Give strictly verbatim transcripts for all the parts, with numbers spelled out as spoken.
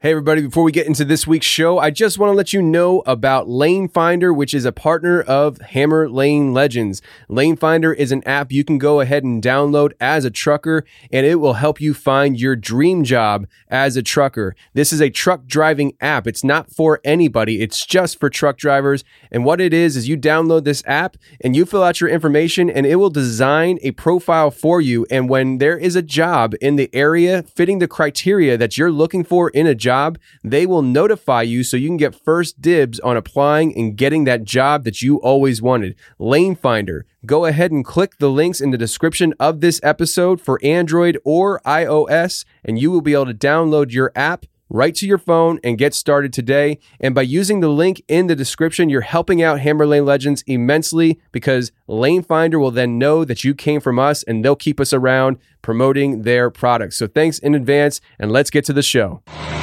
Hey everybody, before we get into this week's show, I just want to let you know about Lane Finder, which is a partner of Hammer Lane Legends. Lane Finder is an app you can go ahead and download as a trucker, and it will help you find your dream job as a trucker. This is a truck driving app. It's not for anybody. It's just for truck drivers. And what it is, is you download this app and you fill out your information and it will design a profile for you. And when there is a job in the area fitting the criteria that you're looking for in a job, they will notify you so you can get first dibs on applying and getting that job that you always wanted. Lane Finder. Go ahead and click the links in the description of this episode for Android or iOS, and you will be able to download your app right to your phone and get started today. And by using the link in the description, you're helping out Hammer Lane Legends immensely, because Lane Finder will then know that you came from us and they'll keep us around promoting their products. So thanks in advance, and let's get to the show.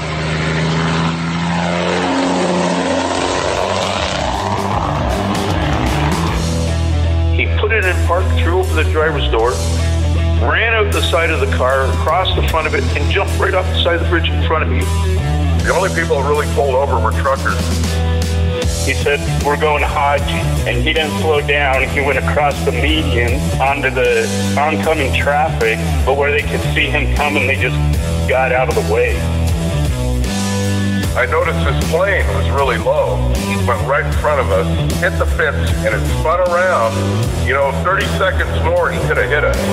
Park, threw open the driver's door, ran out the side of the car, across the front of it, and jumped right off the side of the bridge in front of me. The only people that really pulled over were truckers. He said, "We're going Hodge," and he didn't slow down. He went across the median onto the oncoming traffic, but where they could see him coming, they just got out of the way. I noticed this plane was really low. It went right in front of us, hit the fence, and it spun around. You know, thirty seconds more, he could have hit us.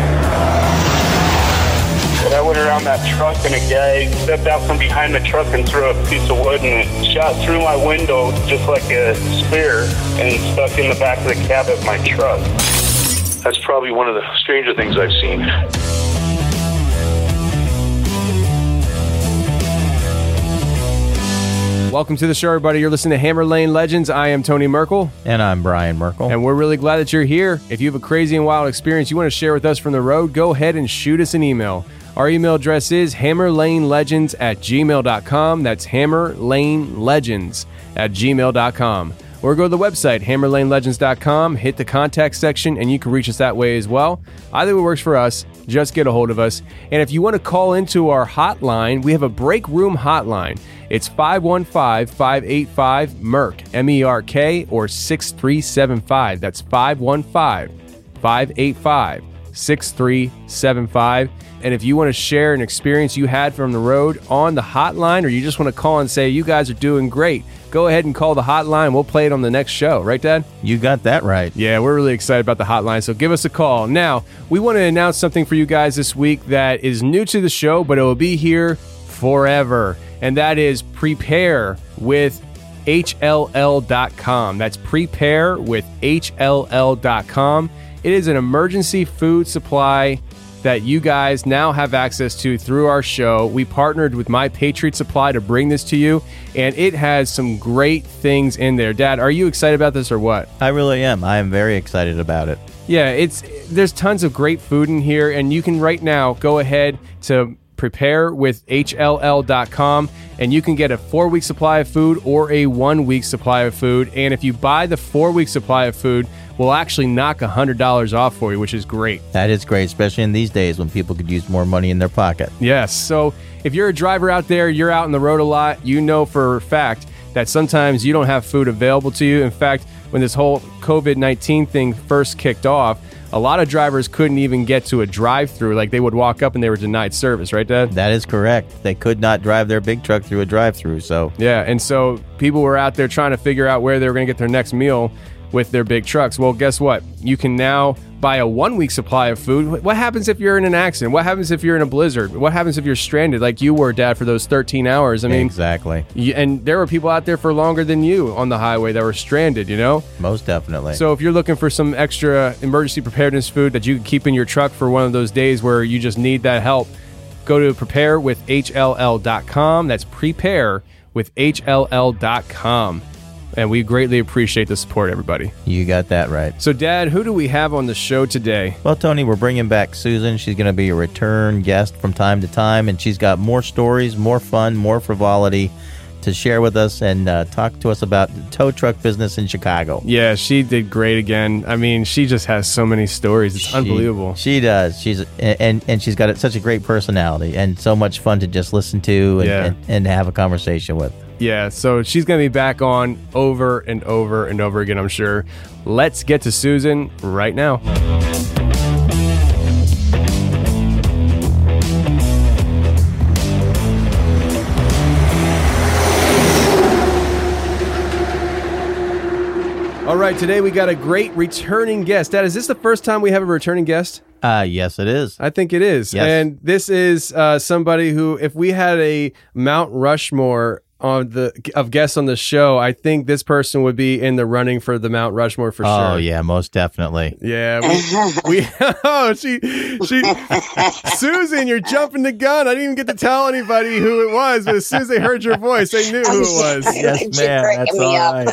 And I went around that truck, and a guy stepped out from behind the truck and threw a piece of wood, and it shot through my window just like a spear and stuck in the back of the cab of my truck. That's probably one of the stranger things I've seen. Welcome to the show, everybody. You're listening to Hammer Lane Legends. I am Tony Merkel. And I'm Brian Merkel. And we're really glad that you're here. If you have a crazy and wild experience you want to share with us from the road, go ahead and shoot us an email. Our email address is hammerlanelegends at gmail dot com. That's hammerlanelegends at gmail dot com. Or go to the website, hammerlanelegends dot com, hit the contact section, and you can reach us that way as well. Either way works for us. Just get a hold of us. And if you want to call into our hotline, we have a break room hotline. It's five one five, five eight five, M E R K, M E R K, or six three seven five. That's five one five, five eight five, six three seven five. And if you want to share an experience you had from the road on the hotline, or you just want to call and say, you guys are doing great, go ahead and call the hotline. We'll play it on the next show. Right, Dad? You got that right. Yeah, we're really excited about the hotline, so give us a call. Now, we want to announce something for you guys this week that is new to the show, but it will be here forever. And that is Prepare with H L L dot com. That's Prepare with H L L dot com. It is an emergency food supply that you guys now have access to through our show. We partnered with My Patriot Supply to bring this to you, and it has some great things in there. Dad, are you excited about this or what? I really am. I am very excited about it. Yeah, it's there's tons of great food in here, and you can right now go ahead to Prepare with H L L dot com, and you can get a four-week supply of food or a one-week supply of food. And if you buy the four-week supply of food, we'll actually knock one hundred dollars off for you, which is great. That is great, especially in these days when people could use more money in their pocket. Yes, so if you're a driver out there, you're out on the road a lot, you know for a fact that sometimes you don't have food available to you. In fact, when this whole covid nineteen thing first kicked off, a lot of drivers couldn't even get to a drive-through. Like, they would walk up and they were denied service, right, Dad? That is correct. They could not drive their big truck through a drive-through, so... Yeah, and so people were out there trying to figure out where they were going to get their next meal with their big trucks. Well, guess what? You can now buy a one-week supply of food. What happens if you're in an accident? What happens if you're in a blizzard? What happens if you're stranded like you were, Dad, for those thirteen hours? I mean, exactly. You, and there were people out there for longer than you on the highway that were stranded, you know? Most definitely. So if you're looking for some extra emergency preparedness food that you can keep in your truck for one of those days where you just need that help, go to Prepare with H L L dot com. That's Prepare with H L L dot com. And we greatly appreciate the support, everybody. You got that right. So, Dad, who do we have on the show today? Well, Tony, we're bringing back Susan. She's going to be a return guest from time to time, and she's got more stories, more fun, more frivolity to share with us and uh, talk to us about the tow truck business in Chicago. Yeah, she did great again. I mean, she just has so many stories. It's She- unbelievable. She does. She's and and she's got such a great personality and so much fun to just listen to and, Yeah. and, and have a conversation with. Yeah, so she's going to be back on over and over and over again, I'm sure. Let's get to Susan right now. All right, today we got a great returning guest. Dad, is this the first time we have a returning guest? Uh, yes, it is. I think it is. Yes. And this is uh, somebody who, if we had a Mount Rushmore on the of guests on the show, I think this person would be in the running for the Mount Rushmore for Oh, sure. yeah, most definitely. Yeah, we, we oh she she Susan, you're jumping the gun. I didn't even get to tell anybody who it was, but as soon as they heard your voice, they knew who it was. Yes, You're man. cracking That's me all up.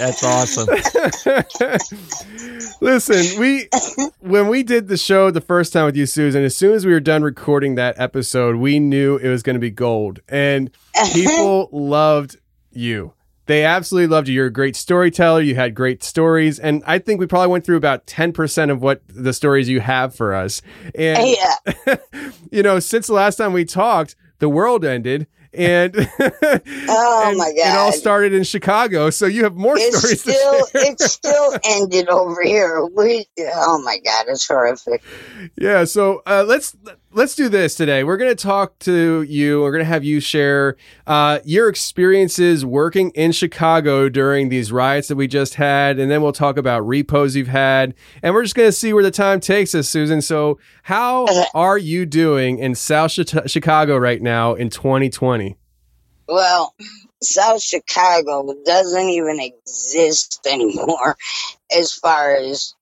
right. That's awesome. Listen, we when we did the show the first time with you, Susan, as soon as we were done recording that episode, we knew it was going to be gold, and people loved you. They absolutely loved you. You're a great storyteller. You had great stories, and I think we probably went through about ten percent of what the stories you have for us. And Yeah. you know, since the last time we talked, the world ended. And, Oh and my it all God. started in Chicago, so you have more It's stories still, to share. it's still ended over here. We, oh my God, it's horrific. Yeah, so uh, let's let's do this today. We're going to talk to you. We're going to have you share uh, your experiences working in Chicago during these riots that we just had, and then we'll talk about repos you've had, and we're just going to see where the time takes us, Susan. So, how are you doing in South Chi- Chicago right now in twenty twenty? Well, South Chicago doesn't even exist anymore as far as,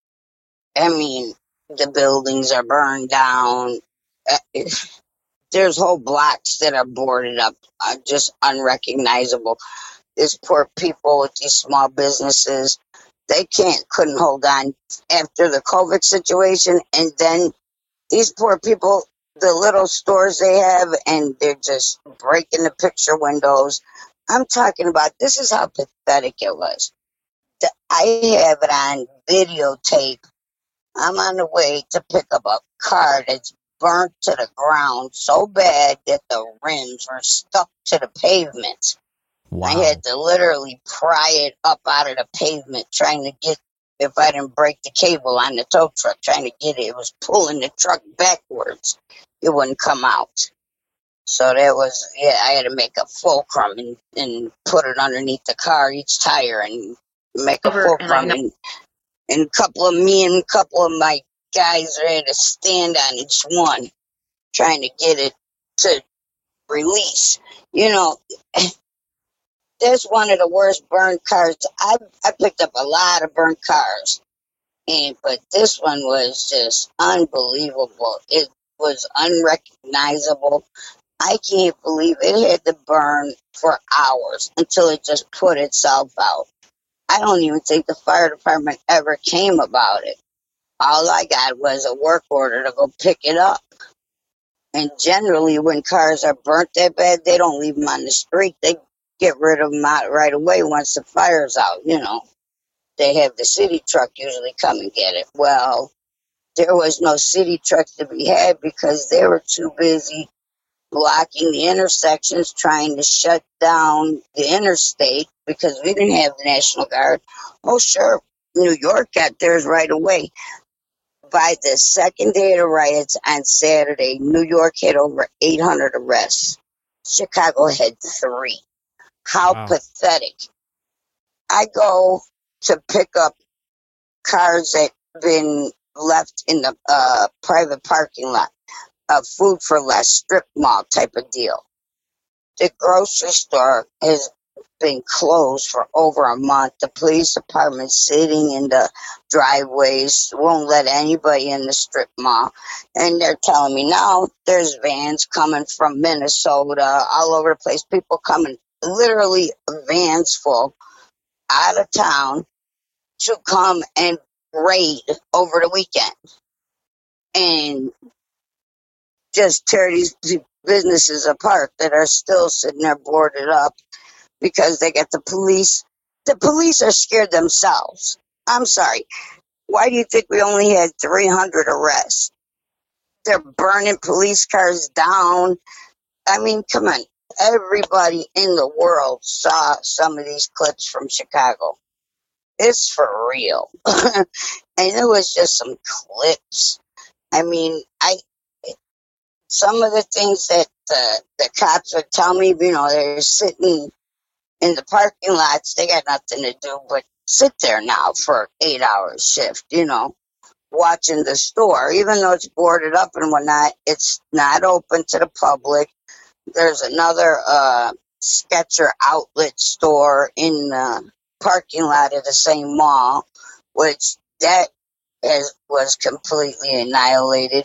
I mean, the buildings are burned down. Uh, There's whole blocks that are boarded up, uh, just unrecognizable. These poor people with these small businesses, they can't, couldn't hold on after the COVID situation. And then these poor people, the little stores they have, and they're just breaking the picture windows. I'm talking about, this is how pathetic it was. The- I have it on videotape. I'm on the way to pick up a car that's burnt to the ground so bad that the rims were stuck to the pavement. Wow. I had to literally pry it up out of the pavement trying to get, if I didn't break the cable on the tow truck, trying to get it. It was pulling the truck backwards. It wouldn't come out. So that was, yeah, I had to make a fulcrum and, and put it underneath the car, each tire, and make a Over- and I fulcrum. know- And, and a couple of me and a couple of my guys are had to stand on each one, trying to get it to release. You know, that's one of the worst burned cars. I I picked up a lot of burnt cars, and but this one was just unbelievable. It was unrecognizable. I can't believe it had to burn for hours until it just put itself out. I don't even think the fire department ever came about it. All I got was a work order to go pick it up. And generally, when cars are burnt that bad, they don't leave them on the street. They get rid of them out right away once the fire's out. You know, they have the city truck usually come and get it. Well, there was no city truck to be had because they were too busy blocking the intersections, trying to shut down the interstate because we didn't have the National Guard. Oh, sure, New York got theirs right away. By the second day of the riots on Saturday, New York had over eight hundred arrests. Chicago had three. How Wow. pathetic. I go to pick up cars that been left in the uh, private parking lot. A food for less strip mall type of deal. The grocery store has been closed for over a month. The police department sitting in the driveways, won't let anybody in the strip mall. And they're telling me now there's vans coming from Minnesota, all over the place. People coming, literally vans full, out of town to come and raid over the weekend. And just tear these businesses apart that are still sitting there boarded up. because they got the police. The police are scared themselves. I'm sorry. Why do you think we only had three hundred arrests? They're burning police cars down. I mean, come on. Everybody in the world saw some of these clips from Chicago. It's for real. And it was just some clips. I mean, I some of the things that the, the cops would tell me, you know, they're sitting in the parking lots. They got nothing to do but sit there now for eight hours shift, you know, watching the store. Even though it's boarded up and whatnot, it's not open to the public. There's another uh, Skechers outlet store in the parking lot of the same mall, which that is, was completely annihilated.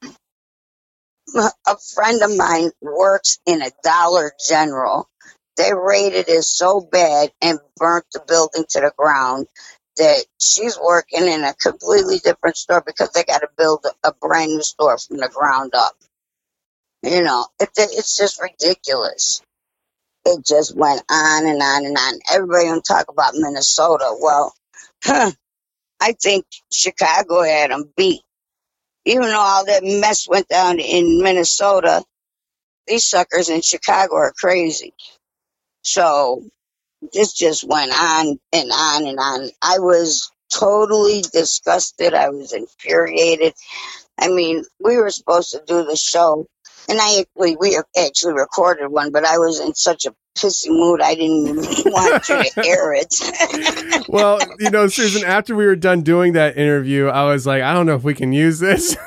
A friend of mine works in a Dollar General. They raided it so bad and burnt the building to the ground that she's working in a completely different store because they got to build a, a brand new store from the ground up. You know, it, it's just ridiculous. It just went on and on and on. Everybody gonna talk about Minnesota. Well, huh, I think Chicago had them beat. Even though all that mess went down in Minnesota, these suckers in Chicago are crazy. So this just went on and on and on. I was totally disgusted. I was infuriated. I mean, we were supposed to do the show, and I actually, we actually recorded one, but I was in such a pissy mood, I didn't even want you to air it. Well, you know, Susan, after we were done doing that interview, I was like, I don't know if we can use this.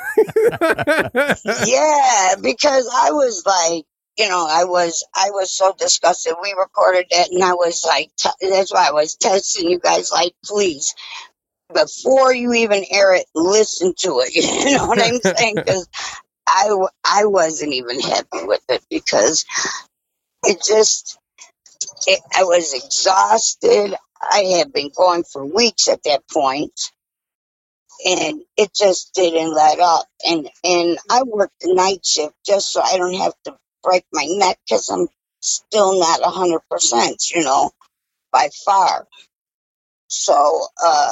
Yeah, because I was like, you know, I was I was so disgusted. We recorded that, and I was like, t- that's why I was texting you guys, like, please, before you even air it, listen to it. You know what I'm saying? Because I, w- I wasn't even happy with it because it just, it, I was exhausted. I had been going for weeks at that point, and it just didn't let up. And, and I worked the night shift just so I don't have to break my neck because I'm still not one hundred percent, you know, by far. So, uh,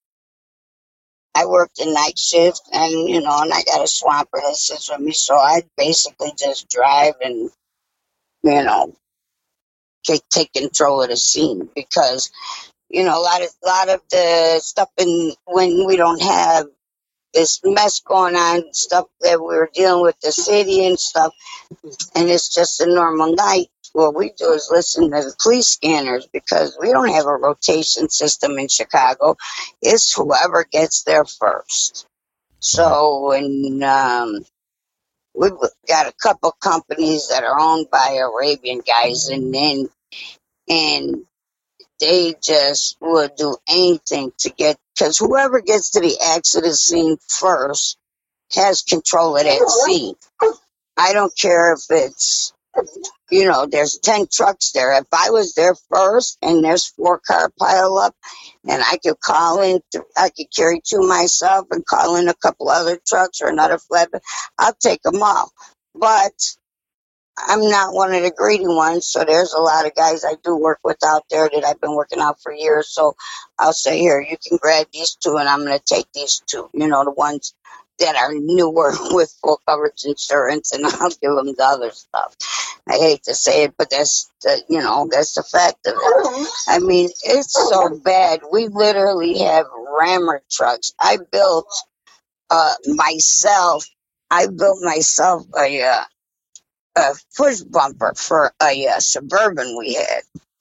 I worked the night shift, and, you know, and I got a swamper that sits with me, so I basically just drive and, you know, take, take control of the scene because, you know, a lot of, lot of the stuff in, when we don't have this mess going on, stuff that we were dealing with the city and stuff, and it's just a normal night. What we do is listen to the police scanners because we don't have a rotation system in Chicago. It's whoever gets there first. So, and um, we've got a couple companies that are owned by Arabian guys, and then and they just would do anything to get, because whoever gets to the accident scene first has control of that scene. I don't care if it's, you know, there's ten trucks there. If I was there first and there's four car pile up and I could call in, I could carry two myself and call in a couple other trucks or another flatbed, I'll take them all. But I'm not one of the greedy ones, so there's a lot of guys I do work with out there that I've been working out for years. So I'll say, here, you can grab these two, and I'm going to take these two, you know, the ones that are newer with full coverage insurance, and I'll give them the other stuff. I hate to say it, but that's the, you know, that's the fact of it. I mean, it's so bad. We literally have rammer trucks. I built uh, myself, I built myself a, uh, a push bumper for a uh, Suburban we had.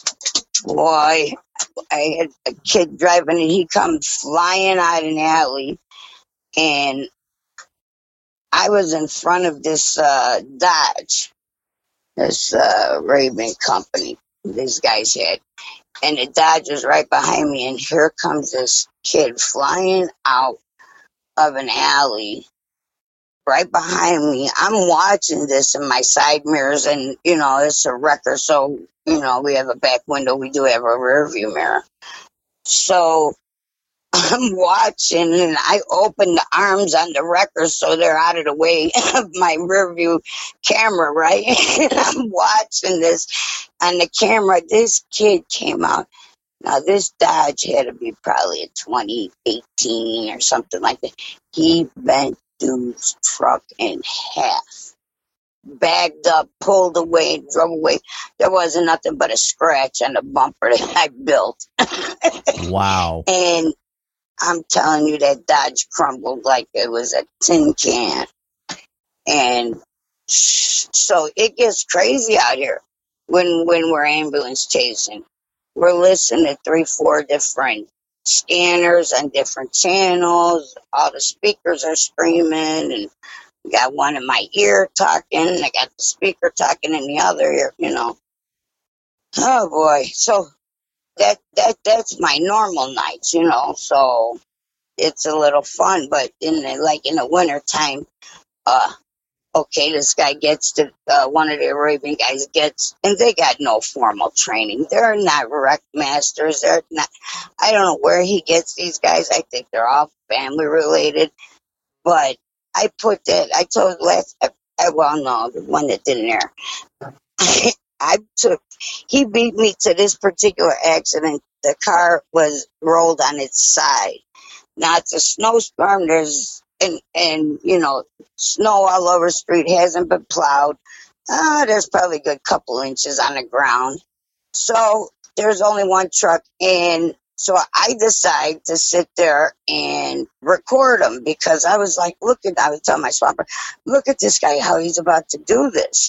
Boy, I had a kid driving and he comes flying out an alley, and I was in front of this uh, Dodge, this uh, Raven company these guys had, and the Dodge was right behind me, and here comes this kid flying out of an alley right behind me. I'm watching this in my side mirrors, and, you know, it's a wrecker, so, you know, we have a back window. We do have a rear view mirror. So I'm watching, and I open the arms on the wrecker so they're out of the way of my rear view camera, right? And I'm watching this on the camera. This kid came out. Now, this Dodge had to be probably a twenty eighteen or something like that. He bent dude's truck in half, bagged up, pulled away, drove away. There wasn't nothing but a scratch on the bumper that I built. Wow. And I'm telling you, that Dodge crumbled like it was a tin can. And so it gets crazy out here when when we're ambulance chasing. We're listening to three, four different scanners on different channels. All the speakers are screaming, and I got one in my ear talking. I got the speaker talking in the other ear, you know. Oh boy. So that that that's my normal nights, you know. So it's a little fun, but in the, like in the winter time, uh, okay, this guy gets to, uh, one of the Arabian guys gets, and they got no formal training. They're not wreck masters. They're not, I don't know where he gets these guys. I think they're all family related, but I put that, I told last, I, I well, no, the one that didn't air. I took, he beat me to this particular accident. The car was rolled on its side. Now it's a snowstorm. There's and and you know snow all over the street. Hasn't been plowed. Uh, there's probably a good couple inches on the ground. So there's only one truck, and so I decide to sit there and record him because I was like, look at I was telling my swapper, look at this guy, how he's about to do this.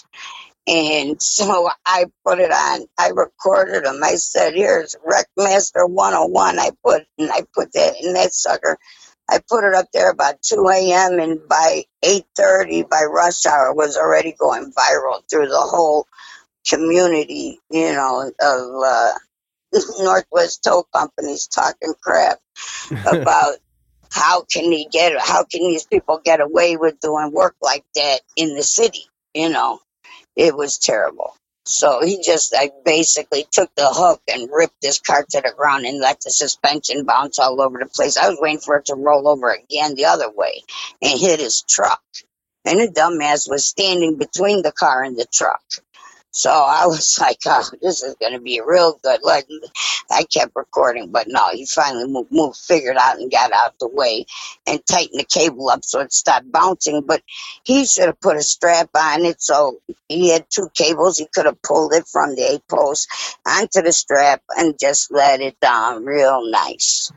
And so I put it on. I recorded him. I said, "Here's Wreckmaster one oh one." I put and I put that in that sucker. I put it up there about two a.m. and by eight thirty, by rush hour, it was already going viral through the whole community. You know, of uh, Northwest Tow Companies talking crap about how can he get, how can these people get away with doing work like that in the city? You know. It was terrible. So he just, I basically took the hook and ripped this car to the ground and let the suspension bounce all over the place. I was waiting for it to roll over again the other way and hit his truck. And the dumbass was standing between the car and the truck. So I was like, oh, this is going to be real good. Like, I kept recording, but no, he finally moved, moved, figured out and got out the way and tightened the cable up so it stopped bouncing. But he should have put a strap on it. So he had two cables. He could have pulled it from the eight post onto the strap and just let it down real nice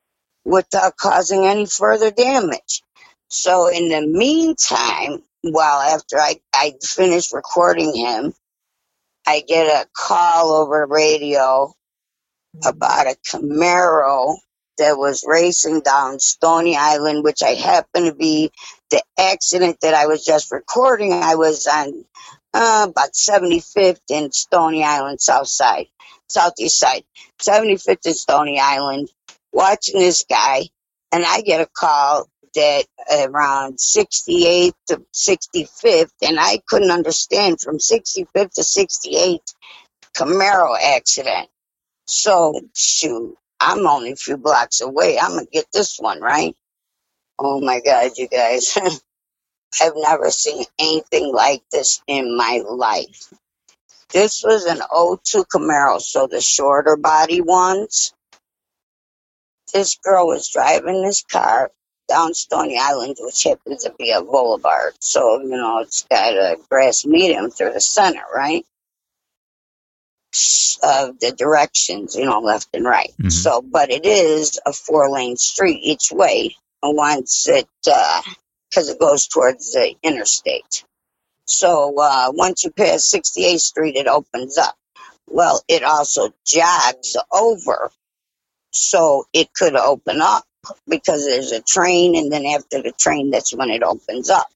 without causing any further damage. So in the meantime, well, after I, I finished recording him, I get a call over the radio about a Camaro that was racing down Stony Island, which I happened to be the accident that I was just recording. I was on uh, about seventy-fifth and Stony Island, south side, southeast side, seventy-fifth and Stony Island, watching this guy, and I get a call that around sixty-eighth to sixty-fifth, and I couldn't understand from sixty-fifth to sixty-eighth Camaro accident. So, shoot, I'm only a few blocks away. I'm going to get this one, right? Oh, my God, you guys. I've never seen anything like this in my life. This was an oh two Camaro, so the shorter body ones. This girl was driving this car down Stony Island, which happens to be a boulevard. So, you know, it's got a grass medium through the center, right? Of the directions, you know, left and right. Mm-hmm. So, but it is a four-lane street each way. And once it, because uh, it goes towards the interstate. So, uh, once you pass sixty-eighth Street, it opens up. Well, it also jogs over, so it could open up because there's a train, and then after the train, that's when it opens up.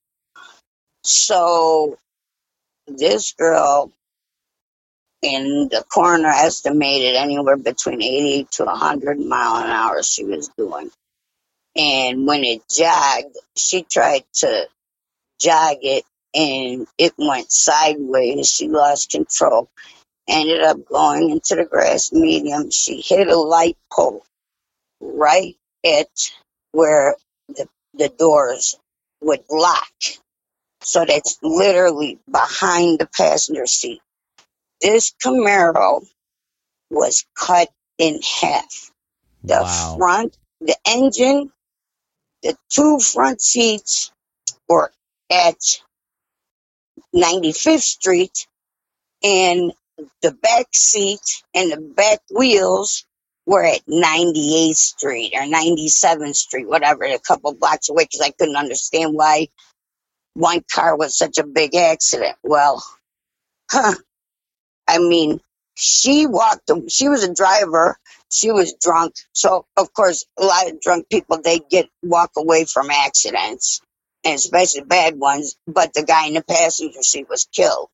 So, this girl in the corner estimated anywhere between eighty to one hundred mile an hour she was doing. And when it jogged, she tried to jog it, and it went sideways. She lost control, ended up going into the grass medium. She hit a light pole right it where the, the doors would lock. So that's literally behind the passenger seat. This Camaro was cut in half. The Wow. front, the engine, the two front seats were at ninety-fifth Street, and the back seat and the back wheels were at ninety-eighth Street or ninety-seventh Street, whatever, a couple blocks away, because I couldn't understand why one car was such a big accident. Well, huh, I mean, she walked, she was a driver, she was drunk. So, of course, a lot of drunk people, they get walk away from accidents, and especially bad ones, but the guy in the passenger seat was killed.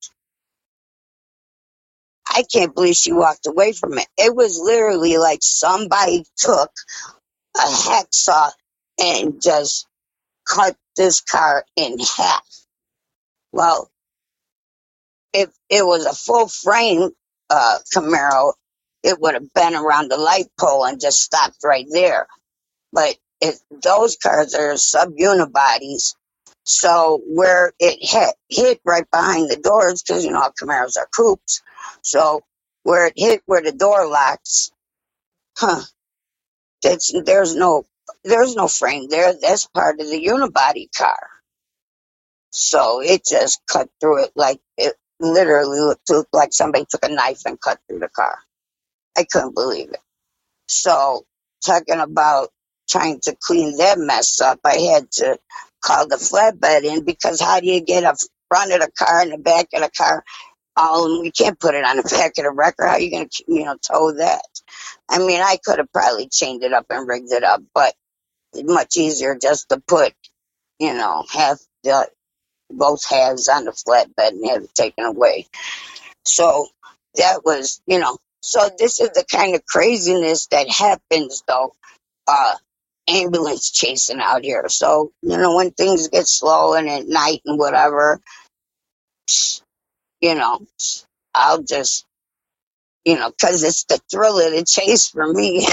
I can't believe she walked away from it. It was literally like somebody took a hacksaw and just cut this car in half. Well, if it was a full frame uh, Camaro, it would have been around the light pole and just stopped right there. But it, those cars are sub-unibodies, so where it hit, hit right behind the doors, because, you know, Camaros are coupes, so where it hit where the door locks, huh, that's, there's no there's no frame there. That's part of the unibody car. So it just cut through it, like it literally looked, looked like somebody took a knife and cut through the car. I couldn't believe it. So talking about trying to clean that mess up, I had to call the flatbed in, because how do you get a front of the car and the back of the car? Um, you can't put it on the back of the wrecker. How are you going to, you know, tow that? I mean, I could have probably chained it up and rigged it up, but it's much easier just to put, you know, half the both halves on the flatbed and have it taken away. So that was, you know, so this is the kind of craziness that happens, though. Uh, ambulance chasing out here. So, you know, when things get slow and at night and whatever, you know, I'll just, you know, because it's the thrill of the chase for me.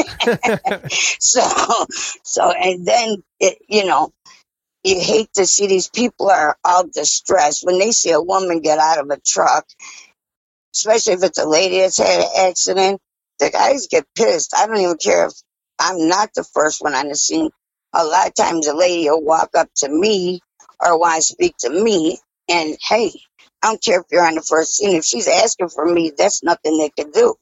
so, so, and then, it, you know, you hate to see these people are all distressed when they see a woman get out of a truck, especially if it's a lady that's had an accident. The guys get pissed. I don't even care if I'm not the first one on the scene. A lot of times a lady will walk up to me or want to speak to me, and hey, I don't care if you're on the first scene. If she's asking for me, that's nothing they can do.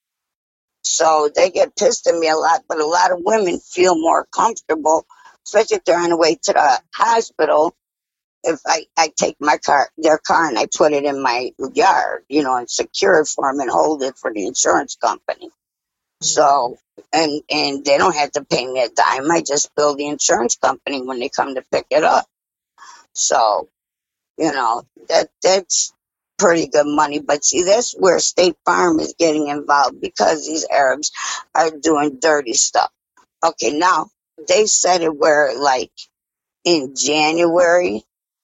So they get pissed at me a lot, but a lot of women feel more comfortable, especially if they're on the way to the hospital. If I, I take my car, their car, and I put it in my yard, you know, and secure it for them and hold it for the insurance company. So, and and they don't have to pay me a dime. I just bill the insurance company when they come to pick it up. So, you know, that that's pretty good money. But see, that's where State Farm is getting involved, because these Arabs are doing dirty stuff. Okay, now they said it where, like, in January.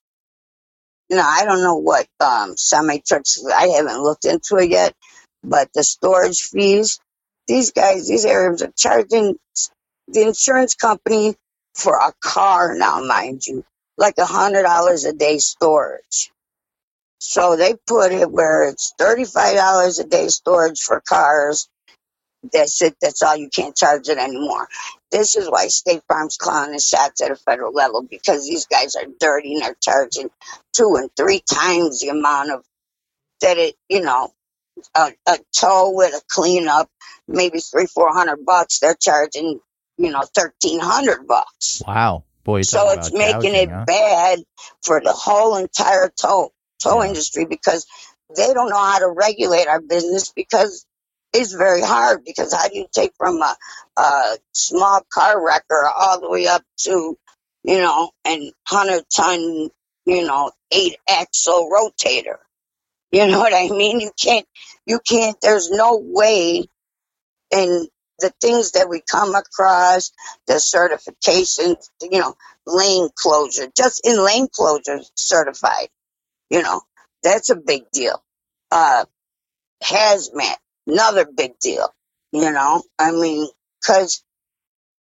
Now, I don't know what um, semi-trucks, I haven't looked into it yet, but the storage fees, these guys, these Arabs are charging the insurance company for a car now, mind you, like one hundred dollars a day storage. So they put it where it's thirty-five dollars a day storage for cars. That's it. That's all. You can't charge it anymore. This is why State Farm's calling the shots at a federal level, because these guys are dirty and they're charging two and three times the amount of that it, you know, a, a tow with a cleanup, maybe three, four hundred bucks. They're charging, you know, thirteen hundred bucks. Wow, boy! So it's making gouging, it huh? bad for the whole entire tow tow Yeah. industry, because they don't know how to regulate our business, because it's very hard. Because how do you take from a, a small car wrecker all the way up to, you know, an hundred ton, you know, eight axle rotator? You know what I mean? You can't, you can't, there's no way. And the things that we come across, the certifications, you know, lane closure, just in lane closure certified, you know, that's a big deal. Uh, hazmat, another big deal, you know, I mean, because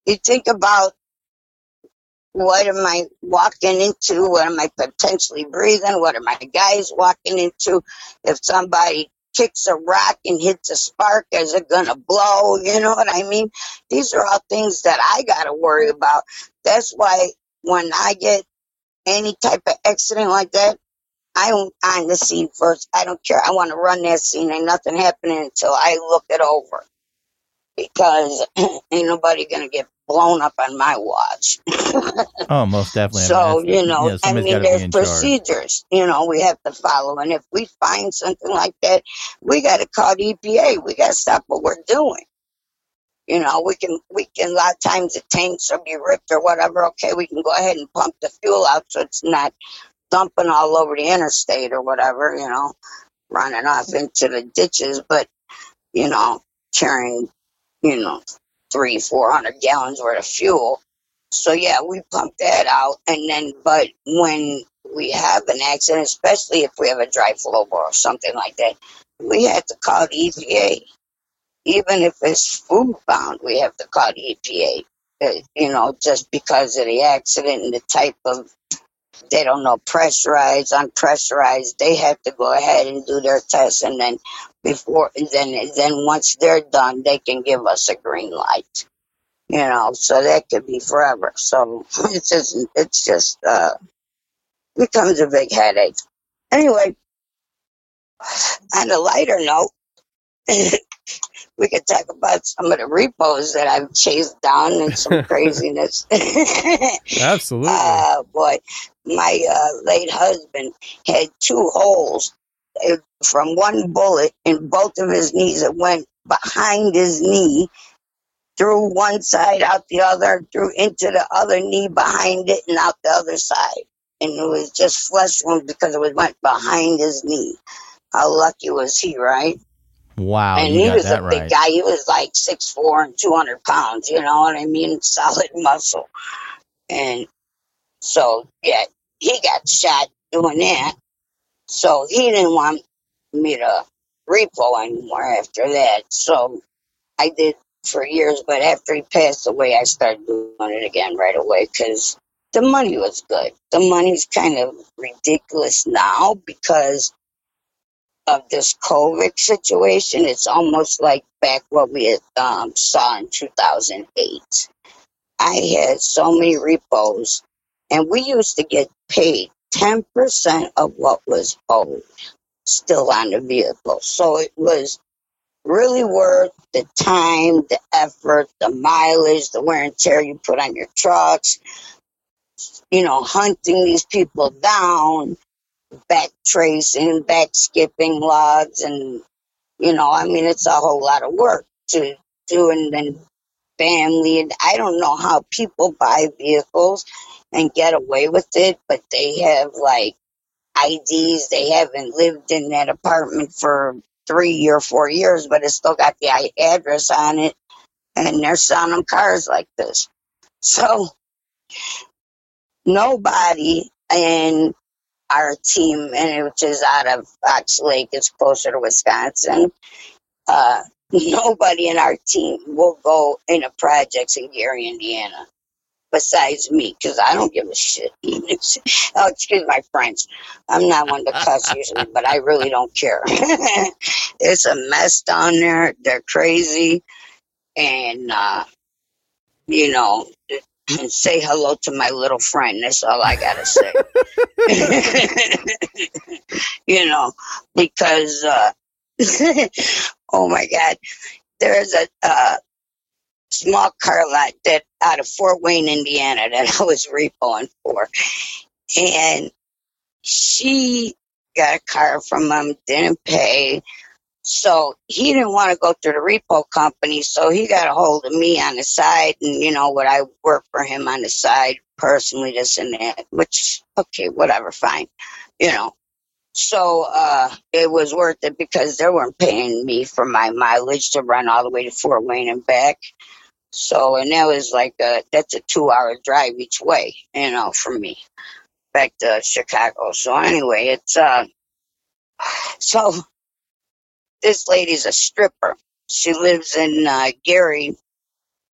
you think about, what am I walking into? What am I potentially breathing? What are my guys walking into? If somebody kicks a rock and hits a spark, is it going to blow? You know what I mean? These are all things that I got to worry about. That's why when I get any type of accident like that, I'm on the scene first. I don't care. I want to run that scene. Ain't nothing happening until I look it over. Because ain't nobody going to get blown up on my watch. Oh, most definitely. So, I mean, you know, yeah, I somebody's mean, gotta be there's in charge. procedures, you know, we have to follow. And if we find something like that, we got to call the E P A. We got to stop what we're doing. You know, we can, we can, a lot of times the tanks will be ripped or whatever. Okay, we can go ahead and pump the fuel out so it's not dumping all over the interstate or whatever, you know, running off into the ditches. But, you know, carrying, you know, three, four hundred gallons worth of fuel. So yeah, we pump that out, and then, but when we have an accident, especially if we have a dry flow bore or something like that, we have to call the E P A. Even if it's food bound, we have to call the E P A. Uh, you know, just because of the accident and the type of, they don't know, pressurized, unpressurized. They have to go ahead and do their tests, and then before, then, then once they're done, they can give us a green light. You know, so that could be forever. So it's just, it's just, uh, becomes a big headache. Anyway, on a lighter note, we could talk about some of the repos that I've chased down and some craziness. Absolutely. Uh, boy, my uh, late husband had two holes from one bullet in both of his knees. It went behind his knee, through one side, out the other, through into the other knee behind it, and out the other side. And it was just flesh wound because it was went behind his knee. How lucky was he, right? Wow, And you he got was that a big right. guy. He was like six foot four and two hundred pounds, you know what I mean? Solid muscle. And so, yeah, he got shot doing that. So he didn't want me to repo anymore after that. So I did for years, but after he passed away, I started doing it again right away because the money was good. The money's kind of ridiculous now because of this COVID situation. It's almost like back what we had, um, saw in two thousand eight. I had so many repos, and we used to get paid ten percent of what was owed still on the vehicle. So it was really worth the time, the effort, the mileage, the wear and tear you put on your trucks, you know, hunting these people down, back tracing, back skipping logs, and, you know, I mean, it's a whole lot of work to do, and then family, and I don't know how people buy vehicles and get away with it, but they have, like, I Ds, they haven't lived in that apartment for three or four years, but it's still got the address on it, and they're selling them cars like this. So nobody in our team, and which is out of Fox Lake, it's closer to Wisconsin, uh, nobody in our team will go into projects in Gary, Indiana, besides me, because I don't give a shit. Oh, excuse my French. I'm not one to cuss usually, but I really don't care. It's a mess down there. They're crazy. And, uh, you know, say hello to my little friend. That's all I got to say. You know, because, uh, oh my God, there's a, uh, small car lot that out of Fort Wayne, Indiana, that I was repoing for. And she got a car from him, didn't pay. So he didn't want to go through the repo company. So he got a hold of me on the side, and, you know, what I work for him on the side personally, this and that, which, okay, whatever, fine. You know, so uh, it was worth it because they weren't paying me for my mileage to run all the way to Fort Wayne and back. So, and that was like, a, that's a two hour drive each way, you know, for me back to Chicago. So anyway, it's, uh, so this lady's a stripper. She lives in uh, Gary,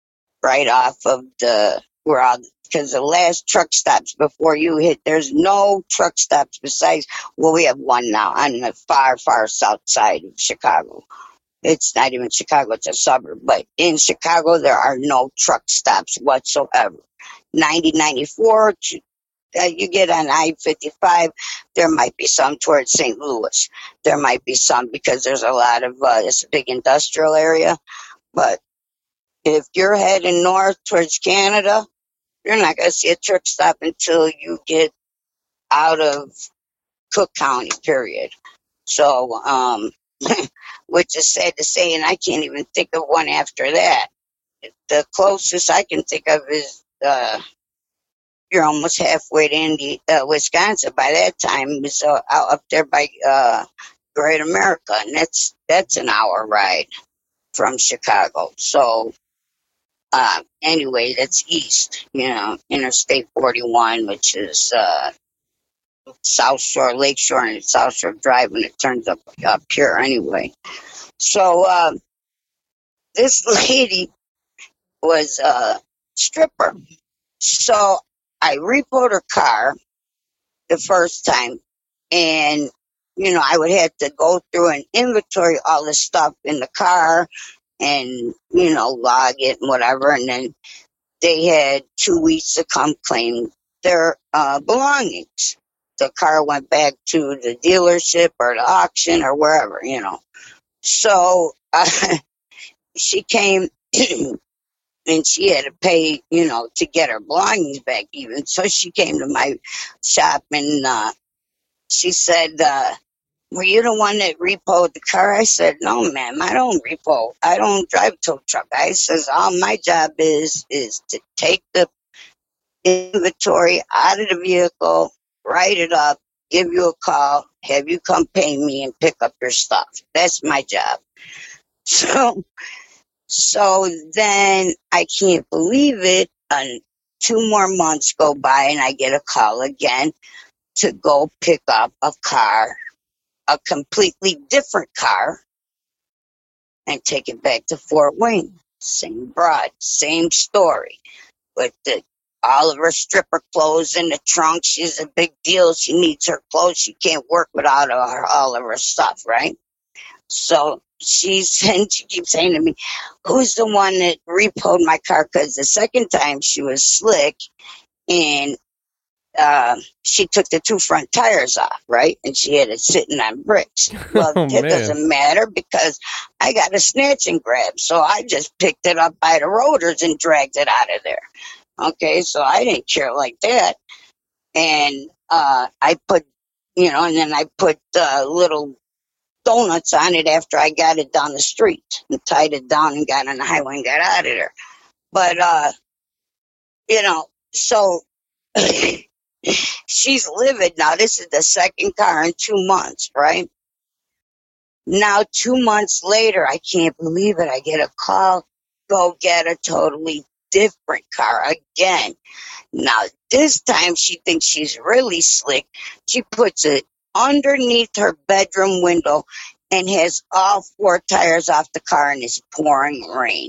right off of the, where all, because the last truck stops before you hit, there's no truck stops besides, well, we have one now on the far, far south side of Chicago. It's not even Chicago, it's a suburb. But in Chicago, there are no truck stops whatsoever. ninety, ninety-four, uh, you get on I fifty-five, there might be some towards Saint Louis. There might be some because there's a lot of, uh, it's a big industrial area. But if you're heading north towards Canada, you're not going to see a truck stop until you get out of Cook County, period. So, um, which is sad to say, and I can't even think of one after that. The closest I can think of is, uh, you're almost halfway to Indi- uh, Wisconsin. By that time, it's uh, out up there by uh, Great America, and that's that's an hour ride from Chicago. So, uh, anyway, that's east, you know, Interstate forty-one, which is uh, South Shore, Lake Shore, and South Shore Drive, and it turns up up here anyway. So, uh, this lady was a stripper. So I repoed her car the first time, and, you know, I would have to go through and inventory all the stuff in the car and, you know, log it and whatever. And then they had two weeks to come claim their uh, belongings. The car went back to the dealership or the auction or wherever, you know. So uh, she came and she had to pay, you know, to get her belongings back even. So she came to my shop and uh, she said, uh, were you the one that repoed the car? I said, no, ma'am, I don't repo. I don't drive a tow truck. I says, all my job is, is to take the inventory out of the vehicle, write it up, give you a call, have you come pay me and pick up your stuff. That's my job. So, so then I can't believe it. And two more months go by and I get a call again to go pick up a car, a completely different car, and take it back to Fort Wayne. Same broad, same story. With the all of her stripper clothes in the trunk. She's a big deal. She needs her clothes. She can't work without her, all of her stuff, right? So she's saying, she keeps saying to me, who's the one that repoed my car? Because the second time she was slick and uh, she took the two front tires off, right? And she had it sitting on bricks. Well, Oh, it man. doesn't matter because I got a snatch and grab. So I just picked it up by the rotors and dragged it out of there. Okay, so I didn't care like that. And uh, I put, you know, and then I put uh, little donuts on it after I got it down the street and tied it down and got on the highway and got out of there. But, uh, you know, so she's livid now. This is the second car in two months, right? Now, two months later, I can't believe it. I get a call, go get a totally different car again. Now, this time she thinks she's really slick. She puts it underneath her bedroom window and has all four tires off the car and it's pouring rain.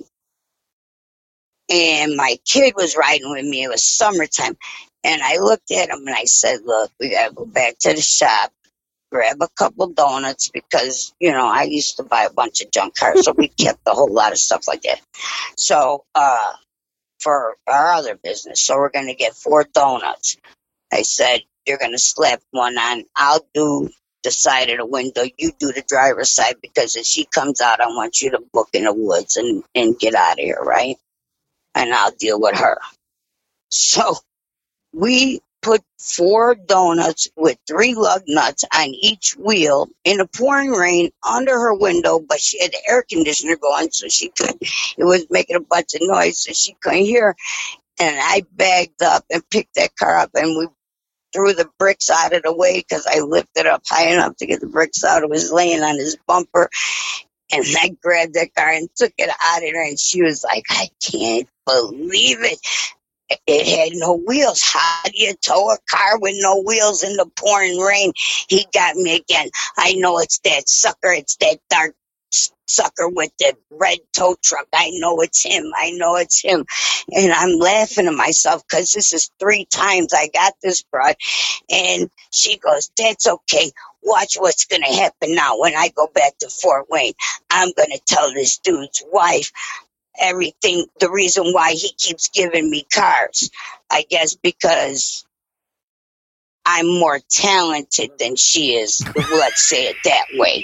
And my kid was riding with me. It was summertime. And I looked at him and I said, look, we got to go back to the shop, grab a couple donuts because, you know, I used to buy a bunch of junk cars. So we kept a whole lot of stuff like that. So, uh, for our other business. So we're going to get four donuts. I said, you're going to slap one on. I'll do the side of the window. You do the driver's side because if she comes out, I want you to book in the woods and, and get out of here, right? And I'll deal with her. So we put four donuts with three lug nuts on each wheel in the pouring rain under her window, but she had the air conditioner going, so she could, it was making a bunch of noise, so she couldn't hear. And I bagged up and picked that car up, and we threw the bricks out of the way because I lifted up high enough to get the bricks out. It was laying on his bumper. And I grabbed that car and took it out of there, and she was like, I can't believe it. It had no wheels. How do you tow a car with no wheels in the pouring rain? He got me again. I know it's that sucker. It's that dark sucker with the red tow truck. I know it's him. I know it's him. And I'm laughing to myself because this is three times I got this broad. And she goes, that's okay. Watch what's going to happen now when I go back to Fort Wayne. I'm going to tell this dude's wife everything, the reason why he keeps giving me cars. I guess because I'm more talented than she is. Let's say it that way.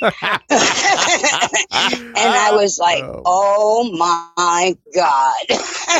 And I was like, oh my God.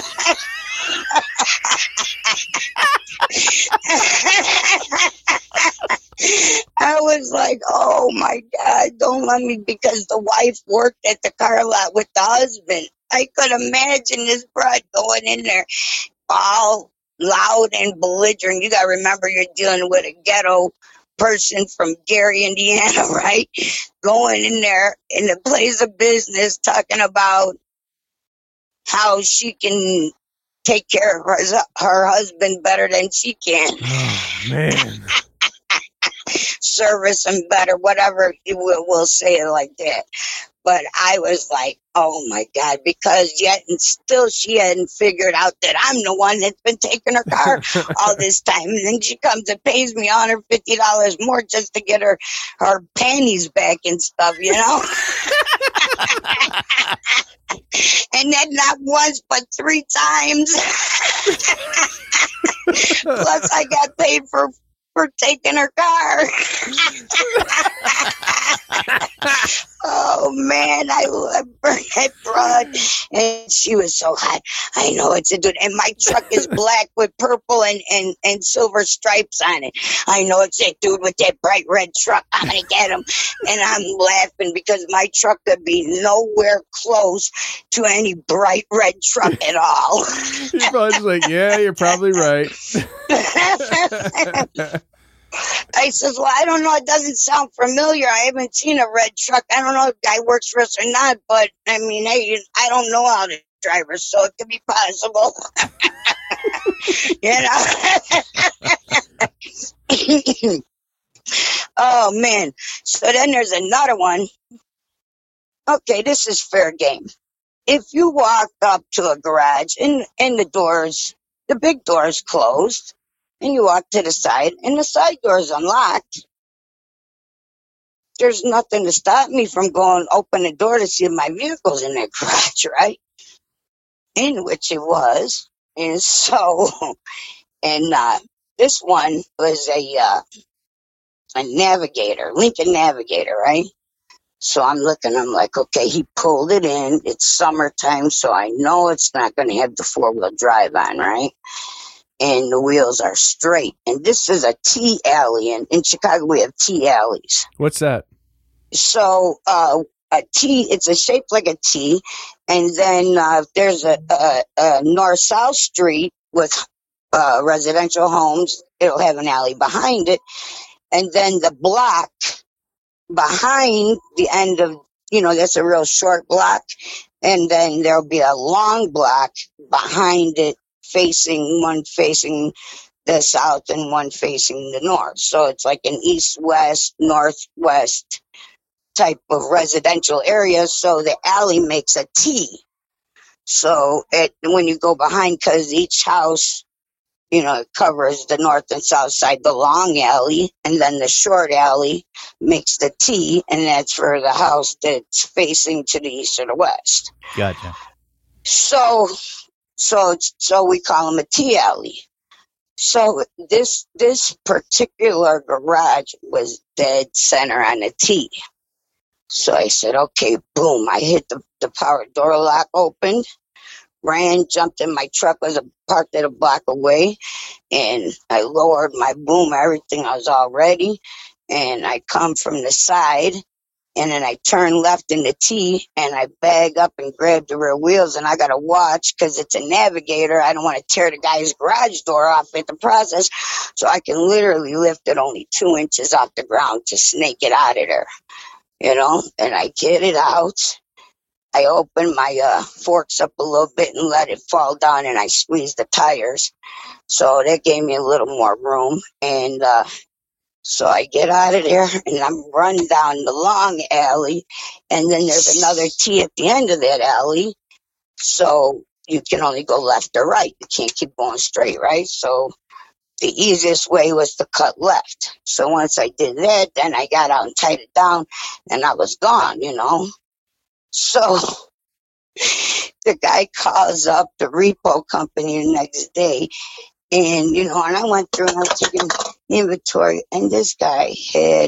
I was like, oh my God, don't let me, because the wife worked at the car lot with the husband. I could imagine this broad going in there all loud and belligerent. You got to remember you're dealing with a ghetto person from Gary, Indiana, right? Going in there in the place of business talking about how she can take care of her, her husband better than she can. Oh, man. Service him better, whatever, we'll, we'll say it like that. But I was like, oh my God, because yet and still she hadn't figured out that I'm the one that's been taking her car all this time. And then she comes and pays me one hundred fifty dollars more just to get her, her panties back and stuff, you know? And then not once, but three times. Plus I got paid for for taking her car. Oh man, I, I burned that broad, and she was so hot. I know it's a dude, and my truck is black with purple and, and, and silver stripes on it. I know it's that dude with that bright red truck. I'm gonna get him, and I'm laughing because my truck could be nowhere close to any bright red truck at all. You're probably like, yeah, you're probably right. I says, well, I don't know. It doesn't sound familiar. I haven't seen a red truck. I don't know if the guy works for us or not, but I mean, hey, I don't know how to drive her, so it could be possible. You know? Oh, man. So then there's another one. Okay, this is fair game. If you walk up to a garage and, and the doors, the big door is closed, and you walk to the side, and the side door is unlocked, there's nothing to stop me from going open the door to see if my vehicle's in that garage, right? In which it was. And so, and uh, this one was a uh, a Navigator, Lincoln Navigator, right? So I'm looking, I'm like, okay, he pulled it in. It's summertime, so I know it's not going to have the four-wheel drive on, right? And the wheels are straight. And this is a T alley. And in Chicago, we have T alleys. What's that? So uh, a T, it's a shape like a T. And then uh, there's a, a, a north-south street with uh, residential homes. It'll have an alley behind it. And then the block behind the end of, you know, that's a real short block. And then there'll be a long block behind it, facing one facing the south and one facing the north. So it's like an east-west, northwest type of residential area. So the alley makes a T. So it, when you go behind, because each house, you know, it covers the north and south side, the long alley, and then the short alley makes the T, and that's for the house that's facing to the east or the west. Gotcha. So... So, so we call them a T alley. So this this particular garage was dead center on the T. So I said, okay, boom. I hit the, the power door lock opened, ran, jumped in my truck, was parked at a block away, and I lowered my boom, everything. I was all ready, and I come from the side. And then I turn left in the T, and I bag up and grab the rear wheels, and I got to watch because it's a Navigator. I don't want to tear the guy's garage door off at the process, so I can literally lift it only two inches off the ground to snake it out of there, you know? And I get it out. I open my uh, forks up a little bit and let it fall down, and I squeeze the tires. So that gave me a little more room, and uh, So I get out of there and I'm running down the long alley, and then there's another T at the end of that alley. So you can only go left or right. You can't keep going straight, right? So the easiest way was to cut left. So once I did that, then I got out and tied it down, and I was gone, you know. So the guy calls up the repo company the next day, and, you know, and I went through and I was taking inventory, and this guy had,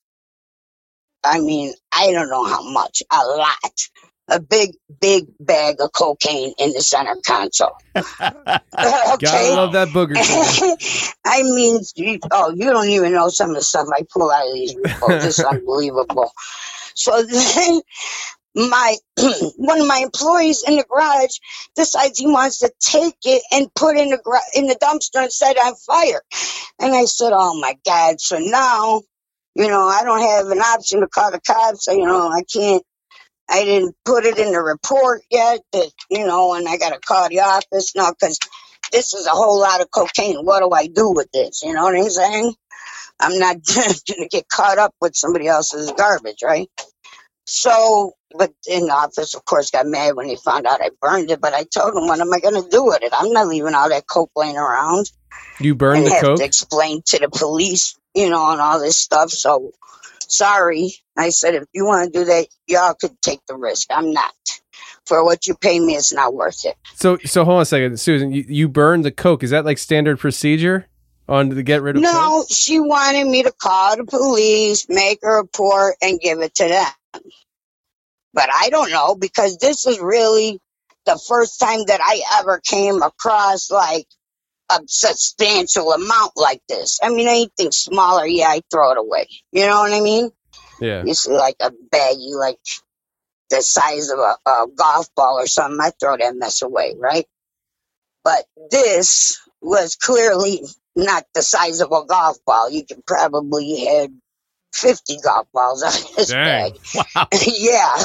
I mean, I don't know how much, a lot. A big, big bag of cocaine in the center console. Okay. Gotta love that booger. I mean, you, oh, you don't even know some of the stuff I pull out of these reports. It's unbelievable. So then my one of my employees in the garage decides he wants to take it and put in the gra- in the dumpster and set it on fire. And I said, oh my God. So now, you know, I don't have an option to call the cops. So, you know, I can't. I didn't put it in the report yet, that, you know, and I got to call the office now because this is a whole lot of cocaine. What do I do with this? You know what I'm saying? I'm not going to get caught up with somebody else's garbage, right? So, but in the office, of course, got mad when they found out I burned it. But I told them, what am I going to do with it? I'm not leaving all that coke laying around. You burned and the have coke? To explain to the police, you know, and all this stuff. So, sorry. I said, if you want to do that, y'all could take the risk. I'm not. For what you pay me, it's not worth it. So, so hold on a second, Susan. You, you burned the coke. Is that like standard procedure on to get rid of no, coke? No, she wanted me to call the police, make a report, and give it to them. But I don't know, because this is really the first time that I ever came across like a substantial amount like this. I mean, anything smaller, yeah, I throw it away. You know what I mean? Yeah. You see, like a baggie, like the size of a, a golf ball or something, I throw that mess away, right? But this was clearly not the size of a golf ball. You could probably have fifty golf balls out of this Dang. bag. Wow. Yeah.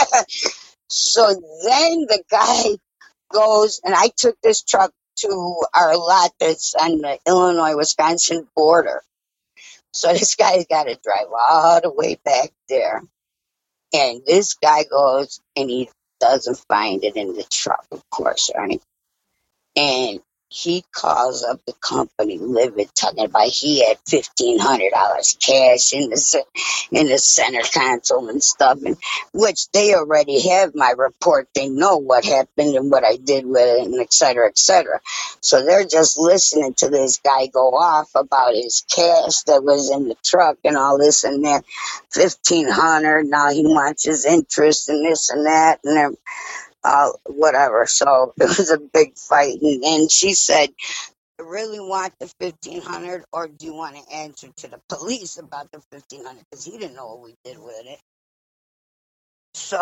So then the guy goes, and I took this truck to our lot that's on the Illinois-Wisconsin border. So this guy's got to drive all the way back there. And this guy goes, and he doesn't find it in the truck, of course, right? And he calls up the company, Livid, talking about he had fifteen hundred dollars cash in the in the center console and stuff, and which they already have my report. They know what happened and what I did with it, and et cetera, et cetera. So they're just listening to this guy go off about his cash that was in the truck and all this and that. fifteen hundred dollars, now he wants his interest and this and that, and then Uh, whatever. So it was a big fight. And, and she said, "You really want the fifteen hundred, or do you want to answer to the police about the fifteen hundred?" Because he didn't know what we did with it. So,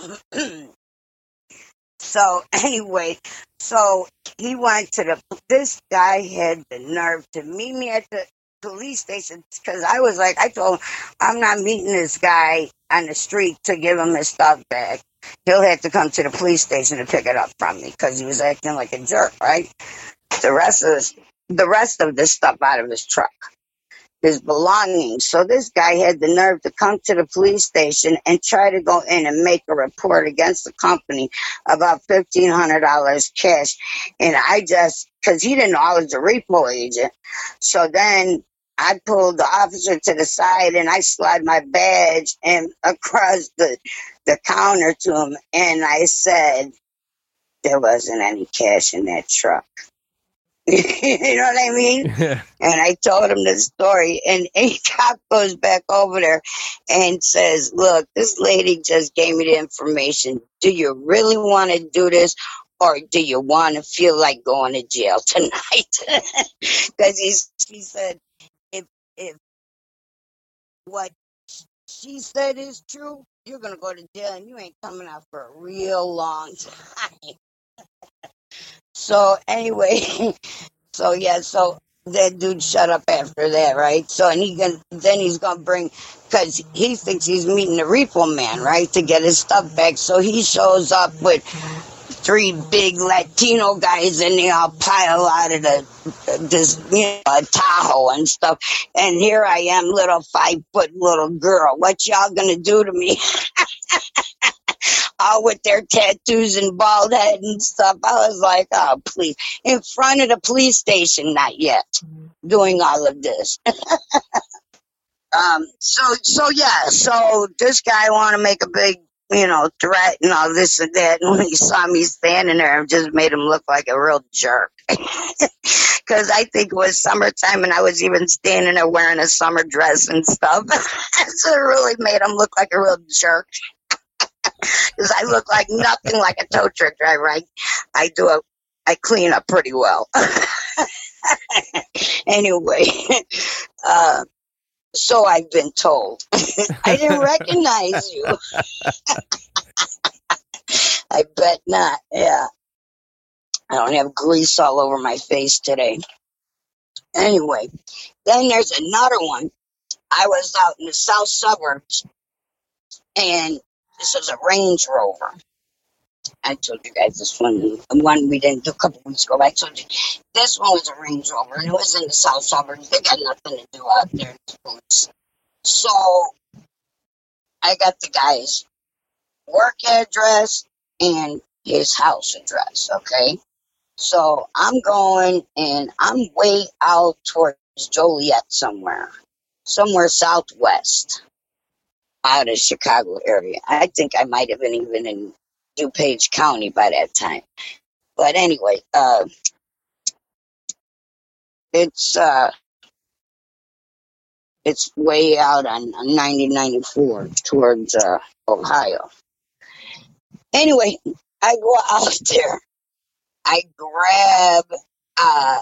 so anyway, so he went to the, this guy had the nerve to meet me at the police station, because I was like, I told him, I'm not meeting this guy on the street to give him his stuff back. He'll have to come to the police station to pick it up from me, because he was acting like a jerk, right? The rest of this, the rest of this stuff out of his truck, his belongings. So this guy had the nerve to come to the police station and try to go in and make a report against the company about fifteen hundred dollars cash. And I just, because he didn't know I was a repo agent. So then I pulled the officer to the side and I slid my badge and across the, the counter to him. And I said, there wasn't any cash in that truck. You know what I mean? Yeah. And I told him the story, and a cop goes back over there and says, look, this lady just gave me the information. Do you really want to do this, or do you want to feel like going to jail tonight? Because he, he said, if, if what she said is true, you're going to go to jail, and you ain't coming out for a real long time. So anyway, so yeah, so that dude shut up after that, right? So and he gonna, then he's gonna bring, because he thinks he's meeting the repo man, right, to get his stuff back. So he shows up with three big Latino guys, and they all pile out of the this you know Tahoe and stuff. And here I am, little five foot little girl. What y'all gonna do to me? All with their tattoos and bald head and stuff. I was like, oh please, in front of the police station, not yet, doing all of this. um. So so yeah. So this guy want to make a big, you know, threat and all this and that. And when he saw me standing there, it just made him look like a real jerk. Because I think it was summertime and I was even standing there wearing a summer dress and stuff. So it really made him look like a real jerk. Because I look like nothing like a tow truck driver. I, I do a, I clean up pretty well. Anyway, uh, so I've been told. I didn't recognize you. I bet not. Yeah. I don't have grease all over my face today. Anyway, then there's another one. I was out in the south suburbs, and this was a Range Rover. I told you guys this one, the one we didn't do a couple weeks ago. I told you this one was a Range Rover, and it was in the south suburbs. They got nothing to do out there. So I got the guy's work address and his house address, okay? So I'm going, and I'm way out towards Joliet somewhere, somewhere southwest out of Chicago area. I think I might have been even in DuPage County by that time. But anyway, uh, it's uh, it's way out on, on ninety ninety-four towards uh, Ohio. Anyway, I go out there. I grab, uh,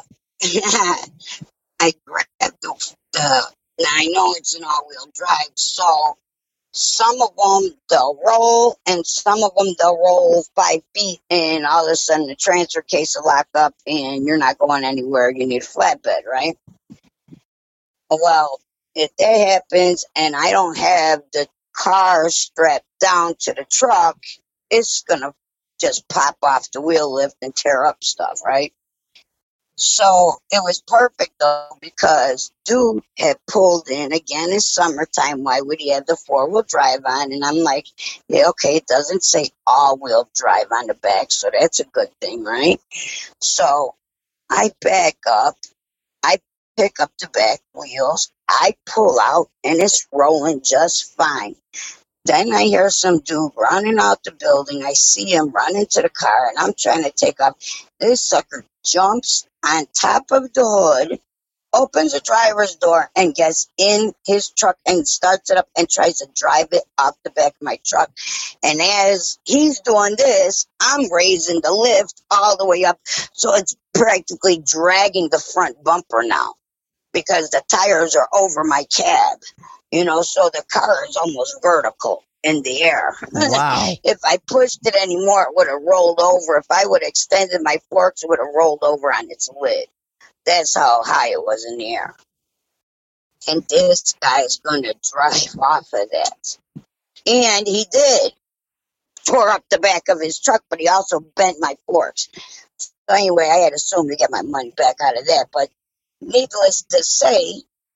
I grab the, the, now I know it's an all-wheel drive, so some of them they'll roll, and some of them they'll roll five feet, and all of a sudden the transfer case will lock up, and you're not going anywhere. You need a flatbed, right? Well, if that happens, and I don't have the car strapped down to the truck, it's gonna just pop off the wheel lift and tear up stuff, right? So it was perfect though, because dude had pulled in again. It's summertime. Why would he have the four wheel drive on? And I'm like, yeah, okay, it doesn't say all wheel drive on the back, so that's a good thing, right? So I back up, I pick up the back wheels, I pull out, and it's rolling just fine. Then I hear some dude running out the building. I see him run into the car, and I'm trying to take off. This sucker jumps on top of the hood, opens the driver's door, and gets in his truck and starts it up and tries to drive it off the back of my truck. And as he's doing this, I'm raising the lift all the way up, so it's practically dragging the front bumper now because the tires are over my cab. You know, so the car is almost vertical in the air. Wow. If I pushed it anymore, it would have rolled over. If I would have extended my forks, it would have rolled over on its lid. That's how high it was in the air. And this guy's going to drive off of that. And he did. Tore up the back of his truck, but he also bent my forks. So anyway, I had assumed to get my money back out of that. But needless to say,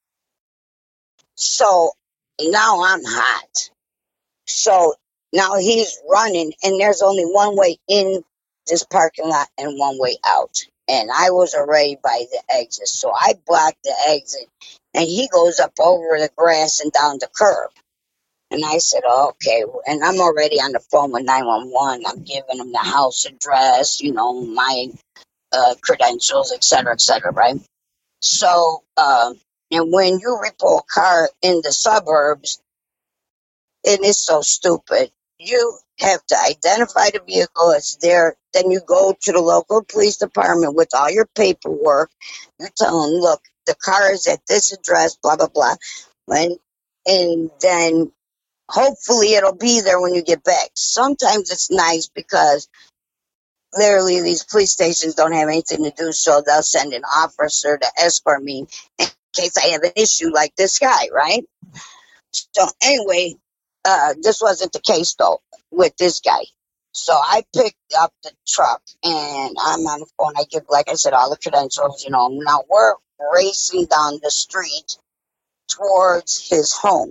so now I'm hot. So now he's running, and there's only one way in this parking lot and one way out. And I was already by the exit, so I blocked the exit, and he goes up over the grass and down the curb. And I said, oh, okay. And I'm already on the phone with nine one one. I'm giving him the house address, you know, my uh, credentials, et cetera, et cetera, right? So, uh, and when you repo a car in the suburbs, it is so stupid. You have to identify the vehicle. It's there. Then you go to the local police department with all your paperwork. You tell them, look, the car is at this address, blah, blah, blah. And, and then hopefully it'll be there when you get back. Sometimes it's nice because literally these police stations don't have anything to do, so they'll send an officer to escort me in case I have an issue like this guy, right? So anyway, uh, this wasn't the case, though, with this guy. So I picked up the truck and I'm on the phone. I give, like I said, all the credentials, you know. Now we're racing down the street towards his home.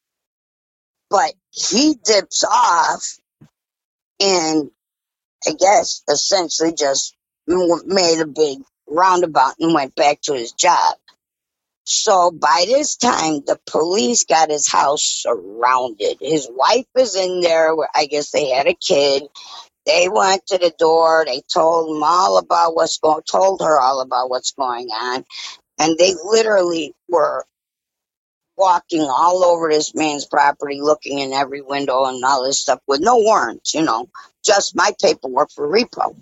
But he dips off and I guess essentially just made a big roundabout and went back to his job. So by this time, the police got his house surrounded. His wife is in there. I guess they had a kid. They went to the door. They told him all about what's going, told her all about what's going on, and they literally were walking all over this man's property, looking in every window and all this stuff with no warrants, you know, just my paperwork for repo.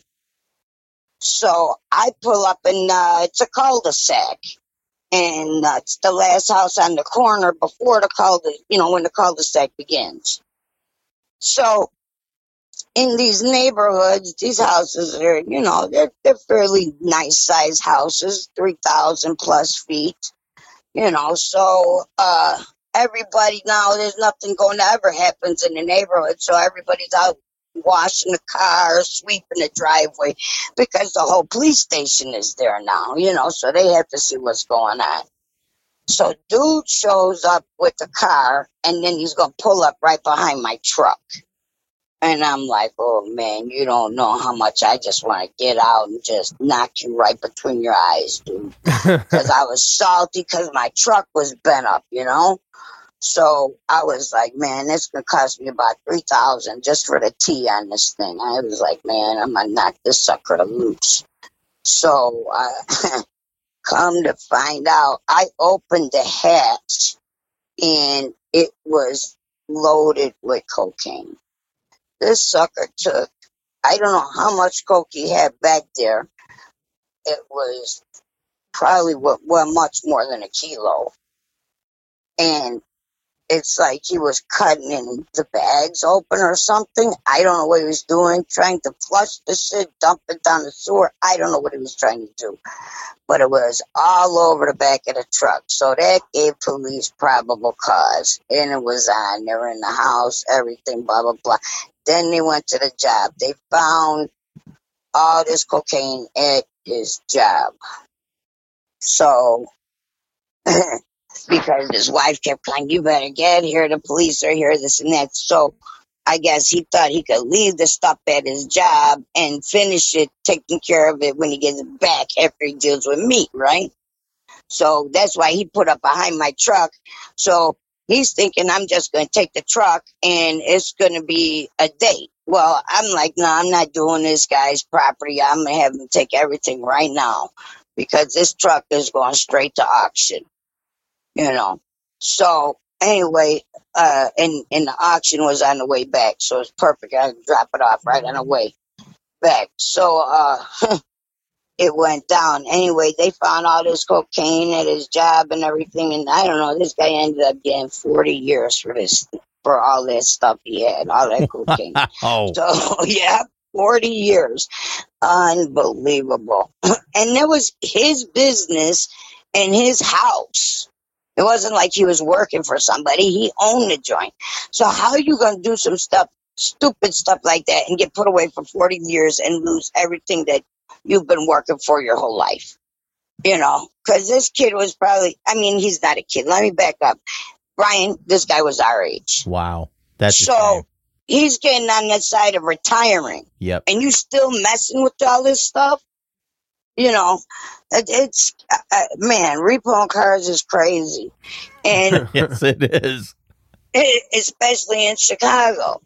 So I pull up and uh, it's a cul-de-sac. And uh, it's the last house on the corner before the cul-de-sac, you know, when the cul-de-sac begins. So in these neighborhoods, these houses are, you know, they're, they're fairly nice sized houses, three thousand plus feet, you know. So uh, everybody now, there's nothing going to ever happens in the neighborhood. So everybody's out washing the car, sweeping the driveway, because the whole police station is there now, you know, so they have to see what's going on. So dude shows up with the car, and then he's going to pull up right behind my truck. And I'm like, oh, man, you don't know how much I just want to get out and just knock you right between your eyes, dude. Because I was salty because my truck was bent up, you know. So I was like, man, this going to cost me about three thousand dollars just for the T on this thing. I was like, man, I'm going to knock this sucker loose. So uh, come to find out, I opened the hatch and it was loaded with cocaine. This sucker took, I don't know how much coke he had back there. It was probably well, well much more than a kilo. And it's like he was cutting in the bags open or something. I don't know what he was doing, trying to flush the shit, dump it down the sewer. I don't know what he was trying to do. But it was all over the back of the truck. So that gave police probable cause. And it was on. They were in the house, everything, blah, blah, blah. Then they went to the job. They found all this cocaine at his job. So... because his wife kept saying, you better get here, the police are here, this and that. So I guess he thought he could leave the stuff at his job and finish it, taking care of it when he gets back after he deals with me, right? So that's why he put up behind my truck. So he's thinking I'm just going to take the truck and it's going to be a date. Well, I'm like, no, I'm not doing this guy's property. I'm going to have him take everything right now because this truck is going straight to auction. You know, so anyway, uh, and, and the auction was on the way back, so it's perfect. I could drop it off right on the way back. So uh, it went down. Anyway, they found all this cocaine at his job and everything, and I don't know, this guy ended up getting forty years for this, for all that stuff he had, all that cocaine. Oh. So, yeah, forty years. Unbelievable. And that was his business and his house. It wasn't like he was working for somebody. He owned the joint. So how are you going to do some stuff, stupid stuff like that, and get put away for forty years and lose everything that you've been working for your whole life? You know, because this kid was probably, I mean, he's not a kid. Let me back up. Brian, this guy was our age. Wow. That's so he's getting on the side of retiring. Yep. And you still messing with all this stuff? You know, it, it's, uh, man, repoing cars is crazy. And yes, it is. It, especially in Chicago.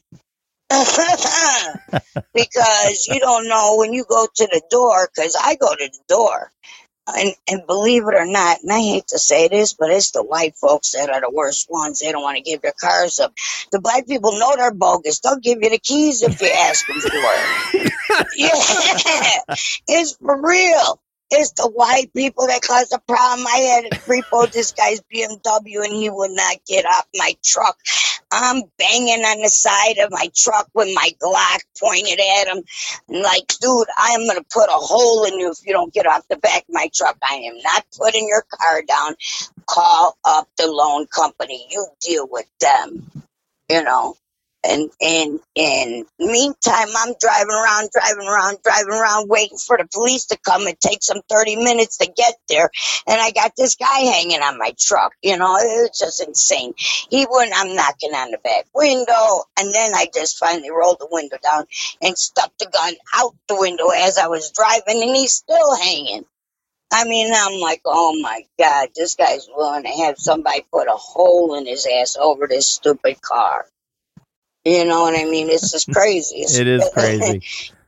Because you don't know when you go to the door, because I go to the door. And, and believe it or not, and I hate to say this, but it's the white folks that are the worst ones. They don't want to give their cars up. The black people know they're bogus. They'll give you the keys if you ask them for it. Yeah, it's for real. It's the white people that cause the problem. I had to repo this guy's B M W and he would not get off my truck. I'm banging on the side of my truck with my Glock pointed at him. Like, dude, I am going to put a hole in you if you don't get off the back of my truck. I am not putting your car down. Call up the loan company. You deal with them, you know. And and and meantime, I'm driving around, driving around, driving around, waiting for the police to come. It takes them thirty minutes to get there, and I got this guy hanging on my truck. You know, it's just insane. He wouldn't. I'm knocking on the back window, and then I just finally rolled the window down and stuck the gun out the window as I was driving, and he's still hanging. I mean, I'm like, oh my God, this guy's willing to have somebody put a hole in his ass over this stupid car. You know what I mean? It's just crazy. It is crazy.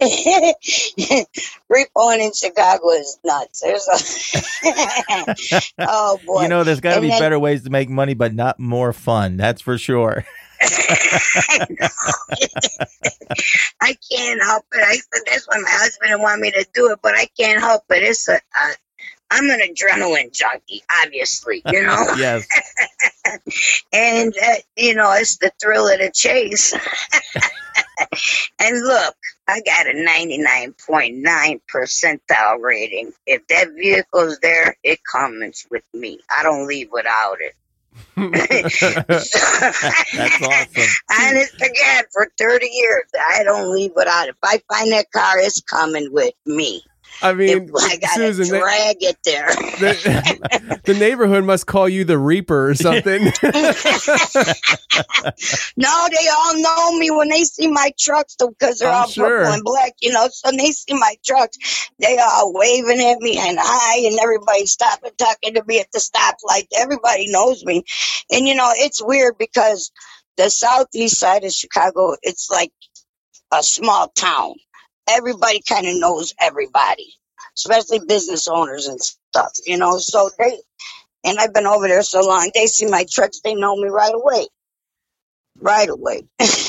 Repoing in Chicago is nuts. There's a oh boy. You know, there's got to And be then- better ways to make money, but not more fun. That's for sure. I can't help it. I said that's why my husband didn't want me to do it, but I can't help it. It's a, uh, I'm an adrenaline junkie, obviously, you know. Yes. And, uh, you know, it's the thrill of the chase. And look, I got a ninety-nine point nine percentile rating. If that vehicle's there, it comes with me. I don't leave without it. That's awesome. Honest to God, for thirty years, I don't leave without it. If I find that car, it's coming with me. I mean, If I gotta Susan, they- drag it there. the, the neighborhood must call you the Reaper or something. No, they all know me when they see my trucks because they're I'm all sure. purple and black, you know. So when they see my trucks, they all waving at me and hi, and everybody stopping talking to me at the stoplight. Everybody knows me, and you know it's weird because the southeast side of Chicago, it's like a small town. Everybody kind of knows everybody, especially business owners and stuff, you know. So they, and I've been over there so long, they see my trucks, they know me right away. Right away.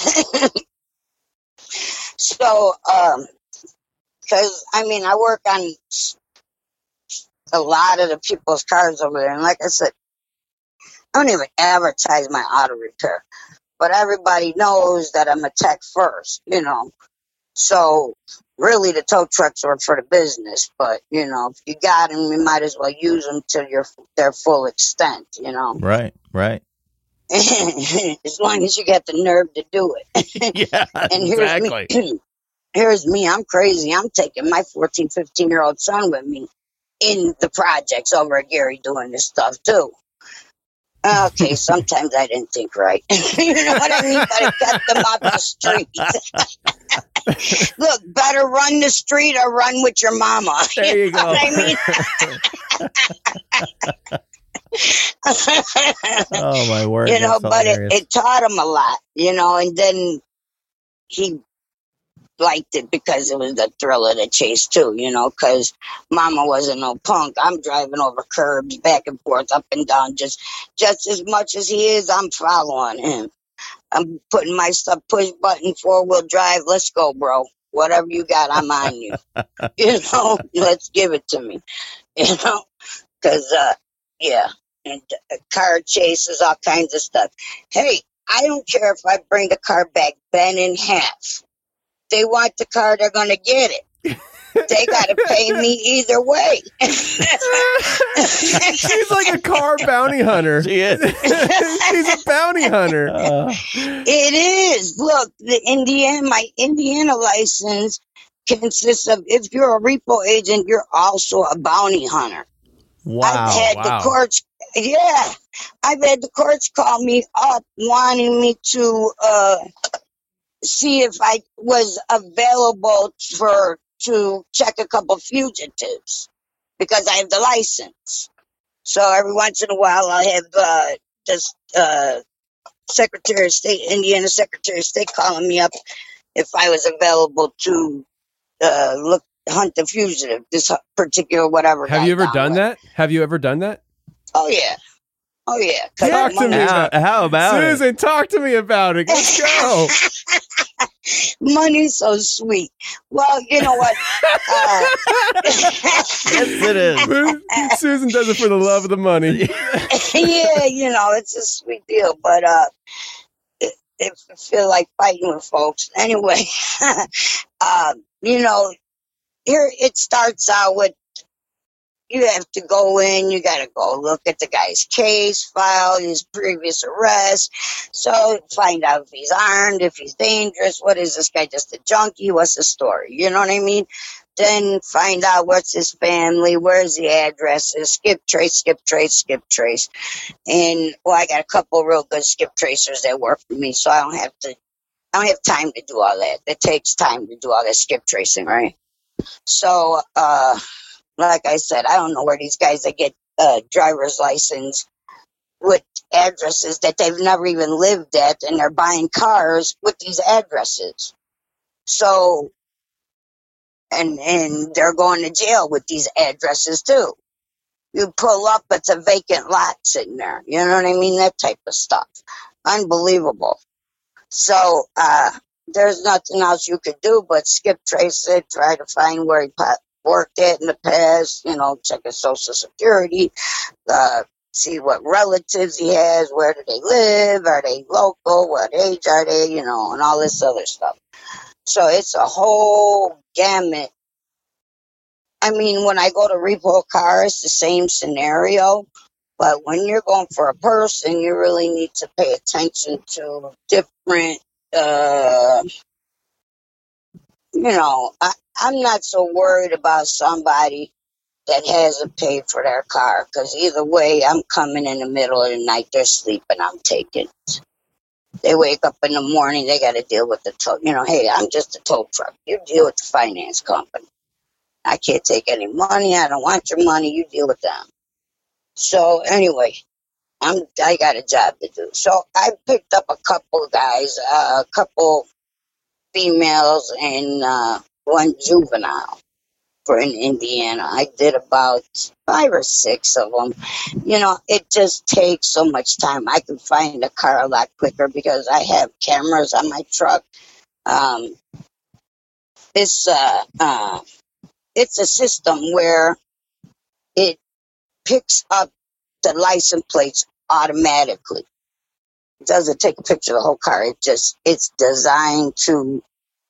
So, um, because, I mean, I work on a lot of the people's cars over there. And like I said, I don't even advertise my auto repair. But everybody knows that I'm a tech first, you know. So, really, the tow trucks are for the business. But, you know, if you got them, you might as well use them to your their full extent, you know. Right, right. As long as you got the nerve to do it. Yeah, And here's exactly. me. Here's me. I'm crazy. I'm taking my fourteen, fifteen-year-old son with me in the projects over at Gary doing this stuff, too. Okay, sometimes I didn't think right. You know what I mean? But I got them off the street. Look, better run the street or run with your mama. There you know go. what I mean? Oh, my word. You know, that's but it, hilarious. it taught him a lot, you know, and then he liked it because it was the thrill of the chase too, you know, because mama wasn't no punk. I'm driving over curbs back and forth, up and down, just just as much as he is, I'm following him. I'm putting my stuff, push button, four-wheel drive, let's go, bro. Whatever you got, I'm on you. You know, let's give it to me, you know, because, uh, yeah, and uh, car chases, all kinds of stuff. Hey, I don't care if I bring the car back bent in half. They want the car, they're going to get it. They got to pay me either way. She's like a car bounty hunter. She is. She's a bounty hunter. Uh, It is. Look, the Indiana, my Indiana license consists of, if you're a repo agent, you're also a bounty hunter. wow. I've had wow. the courts, yeah, I've had the courts call me up wanting me to uh, see if I was available for to check a couple fugitives because I have the license. So every once in a while, I'll have uh, this uh, Secretary of State, Indiana Secretary of State, calling me up if I was available to uh, look hunt the fugitive, this particular whatever. Have guy you ever down done there. that? Have you ever done that? Oh yeah, oh yeah. 'Cause Talk I'm to me. money- How, how about it? Susan, talk to me about it. Let's go. Money's so sweet. Well, you know what? Uh, Yes, it is. Susan does it for the love of the money. yeah, you know, it's a sweet deal, but uh, it, it I feel like fighting with folks. Anyway, uh, you know, here it starts out with, you have to go in, you got to go look at the guy's case file, his previous arrest. So find out if he's armed, if he's dangerous. What is this guy, just a junkie? What's the story? You know what I mean? Then find out what's his family, where's the addresses, skip trace, skip trace, skip trace. And, well, I got a couple real good skip tracers that work for me, so I don't have to, I don't have time to do all that. It takes time to do all that skip tracing, right? So, uh, like I said, I don't know where these guys that get uh, driver's license with addresses that they've never even lived at, and they're buying cars with these addresses. So, and and they're going to jail with these addresses too. You pull up, it's a vacant lot sitting there. You know what I mean? That type of stuff. Unbelievable. So, uh, there's nothing else you could do but skip trace it, try to find where he po- worked at in the past, you know, check his social security, uh, see what relatives he has, where do they live, are they local, what age are they, you know, and all this other stuff. So it's a whole gamut. I mean, when I go to repo a car, it's the same scenario. But when you're going for a person, you really need to pay attention to different, uh, you know, I, I'm not so worried about somebody that hasn't paid for their car, because either way, I'm coming in the middle of the night, they're sleeping, I'm taking it. They wake up in the morning, they got to deal with the tow. You know, hey, I'm just a tow truck. You deal with the finance company. I can't take any money. I don't want your money. You deal with them. So anyway, I'm I got a job to do. So I picked up a couple guys, uh, a couple females, and uh, one juvenile for in Indiana. I did about five or six of them. You know, it just takes so much time. I can find a car a lot quicker because I have cameras on my truck. Um, it's uh, uh, it's a system where it picks up the license plates automatically. It doesn't take a picture of the whole car. It just it's designed to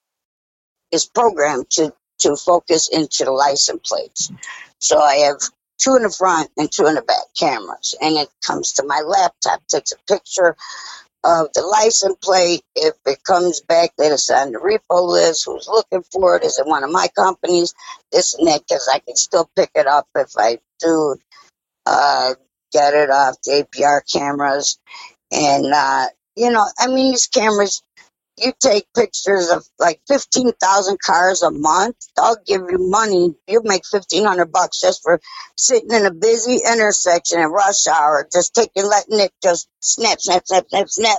it's programmed to to focus into the license plates. So I have two in the front and two in the back cameras, and it comes to my laptop, takes a picture of the license plate. If it comes back that it's on the repo list, who's looking for it, is it one of my companies, this and that, because I can still pick it up if I do uh, get it off the A P R cameras. And, uh, you know, I mean, these cameras, you take pictures of like fifteen thousand cars a month, they'll give you money. You make fifteen hundred bucks just for sitting in a busy intersection at rush hour, just taking, letting it just snap, snap, snap, snap, snap.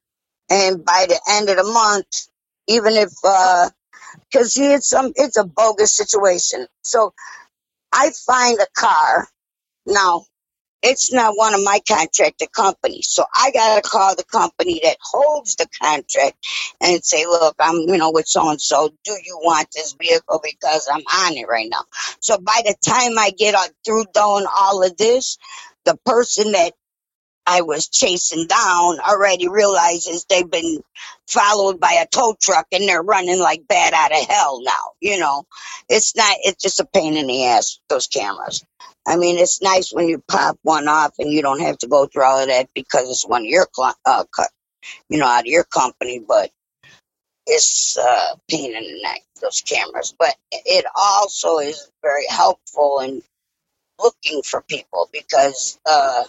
And by the end of the month, even if, uh, cause see, it's some, it's a bogus situation. So I find a car. Now, it's not one of my contracted companies. So I got to call the company that holds the contract and say, look, I'm, you know, with so-and-so. Do you want this vehicle? Because I'm on it right now. So by the time I get uh, through doing all of this, the person that I was chasing down already realizes they've been followed by a tow truck and they're running like bat out of hell now. You know, it's not, it's just a pain in the ass, those cameras. I mean, it's nice when you pop one off and you don't have to go through all of that because it's one of your, uh, cut, you know, out of your company, but it's a uh, pain in the neck, those cameras. But it also is very helpful in looking for people because, uh,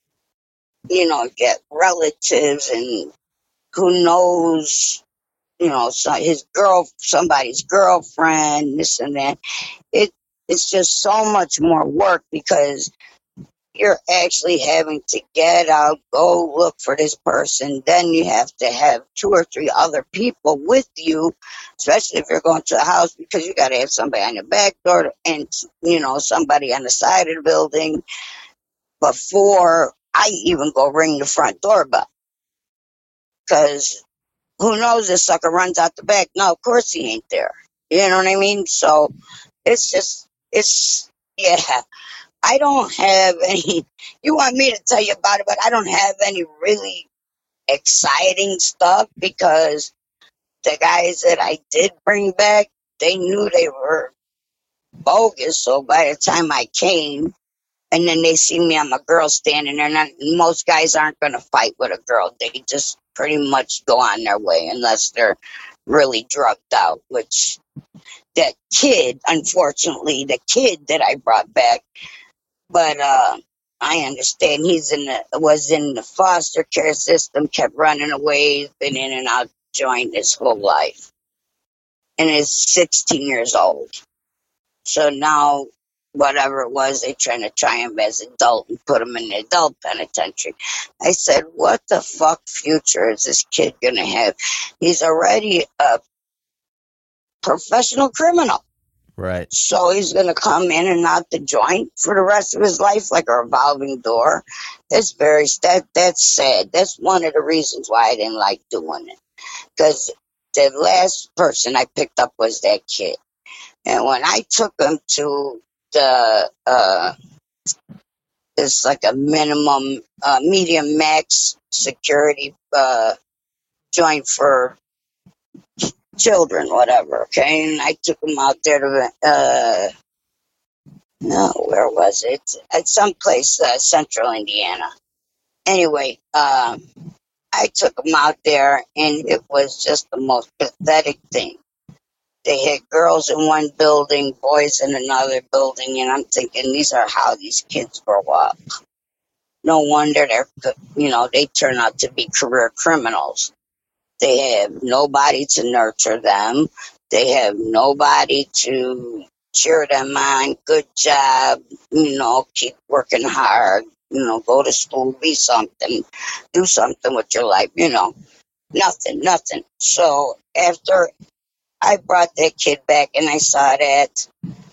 you know, get relatives and who knows, you know, so his girl, somebody's girlfriend, this and that. It it's just so much more work because you're actually having to get out, go look for this person. Then you have to have two or three other people with you, especially if you're going to the house, because you got to have somebody on the back door and, you know, somebody on the side of the building before I even go ring the front doorbell. Because who knows, this sucker runs out the back. No, of course he ain't there. You know what I mean? So it's just, it's, yeah. I don't have any, you want me to tell you about it, but I don't have any really exciting stuff because the guys that I did bring back, they knew they were bogus. So by the time I came, and then they see me, I'm a girl standing there. And most guys aren't going to fight with a girl. They just pretty much go on their way unless they're really drugged out, which that kid, unfortunately, the kid that I brought back, but uh, I understand he's in the, was in the foster care system, kept running away, he's been in and out joint his whole life, and is sixteen years old. So now, whatever it was, they're trying to try him as an adult and put him in the adult penitentiary. I said, what the fuck future is this kid going to have? He's already a professional criminal. Right. So he's going to come in and out the joint for the rest of his life like a revolving door. It's very, that, that's sad. That's one of the reasons why I didn't like doing it. Because the last person I picked up was that kid. And when I took him to the, uh, it's like a minimum, uh, medium max security, uh, joint for children, whatever, okay? And I took him out there to, uh, no, where was it? At some place, uh, central Indiana. Anyway, um, I took him out there, and it was just the most pathetic thing. They had girls in one building, boys in another building, and I'm thinking, these are how these kids grow up. No wonder they're, you know, they turn out to be career criminals. They have nobody to nurture them. They have nobody to cheer them on. Good job, you know, keep working hard, you know, go to school, be something, do something with your life, you know. Nothing, nothing. So after I brought that kid back and I saw that,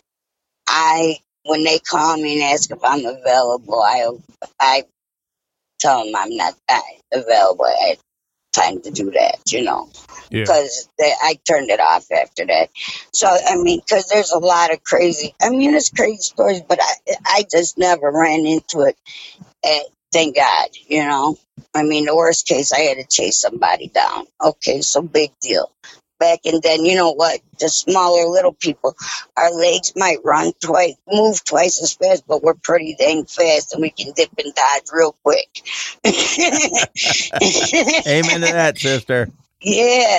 I, when they call me and ask if I'm available, I, I tell them I'm not available. I had time to do that, you know, because yeah. I turned it off after that. So, I mean, because there's a lot of crazy, I mean, it's crazy stories, but I, I just never ran into it. And thank God, you know. I mean, the worst case, I had to chase somebody down. Okay, so big deal. Back and then, you know what? The smaller little people, our legs might run twice, move twice as fast, but we're pretty dang fast, and we can dip and dodge real quick. Amen to that, sister. Yeah.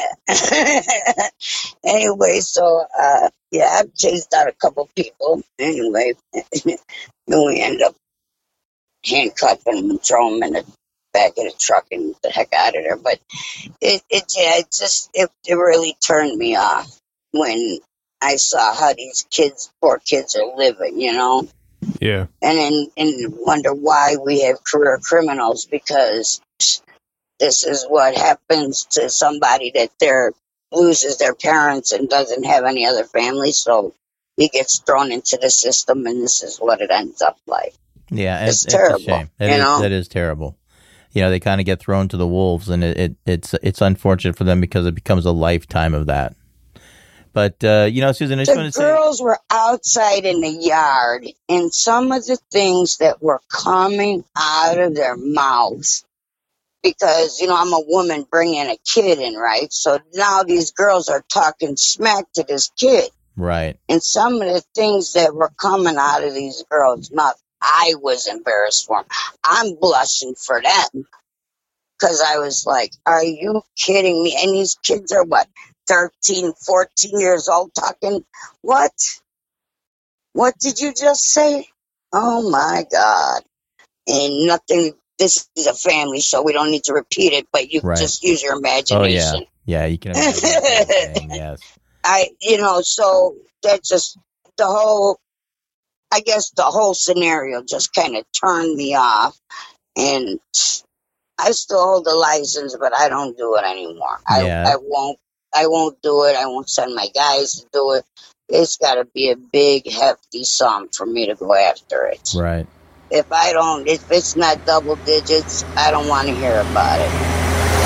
Anyway, so uh, yeah, I've chased out a couple people. Anyway, then we end up handcuffing them and throwing them in the back of the truck and the heck out of there. But it, it yeah, it just, it, it really turned me off when I saw how these kids, poor kids, are living, you know? Yeah. And then and wonder why we have career criminals, because this is what happens to somebody that they're, loses their parents and doesn't have any other family, so he gets thrown into the system, and this is what it ends up like. Yeah, it's, it's terrible. It's a shame. It you is, know? That is terrible. You know, they kind of get thrown to the wolves, and it, it it's it's unfortunate for them because it becomes a lifetime of that. But, uh, you know, Susan, I just the want to say... girls were outside in the yard, and some of the things that were coming out of their mouths, because, you know, I'm a woman bringing a kid in, right? So now these girls are talking smack to this kid. Right. And some of the things that were coming out of these girls' mouths, I was embarrassed for them. I'm blushing for them. Because I was like, are you kidding me? And these kids are, what, thirteen, fourteen years old talking? What? What did you just say? Oh, my God. And nothing, this is a family show. We don't need to repeat it, but you right. just use your imagination. Oh, yeah. Yeah, you can imagine. Yes. I, you know, so that just, the whole, I guess the whole scenario just kind of turned me off, and I still hold the license, but I don't do it anymore. Yeah. I, I won't, I won't do it. I won't send my guys to do it. It's got to be a big, hefty sum for me to go after it. Right. If I don't, if it's not double digits, I don't want to hear about it.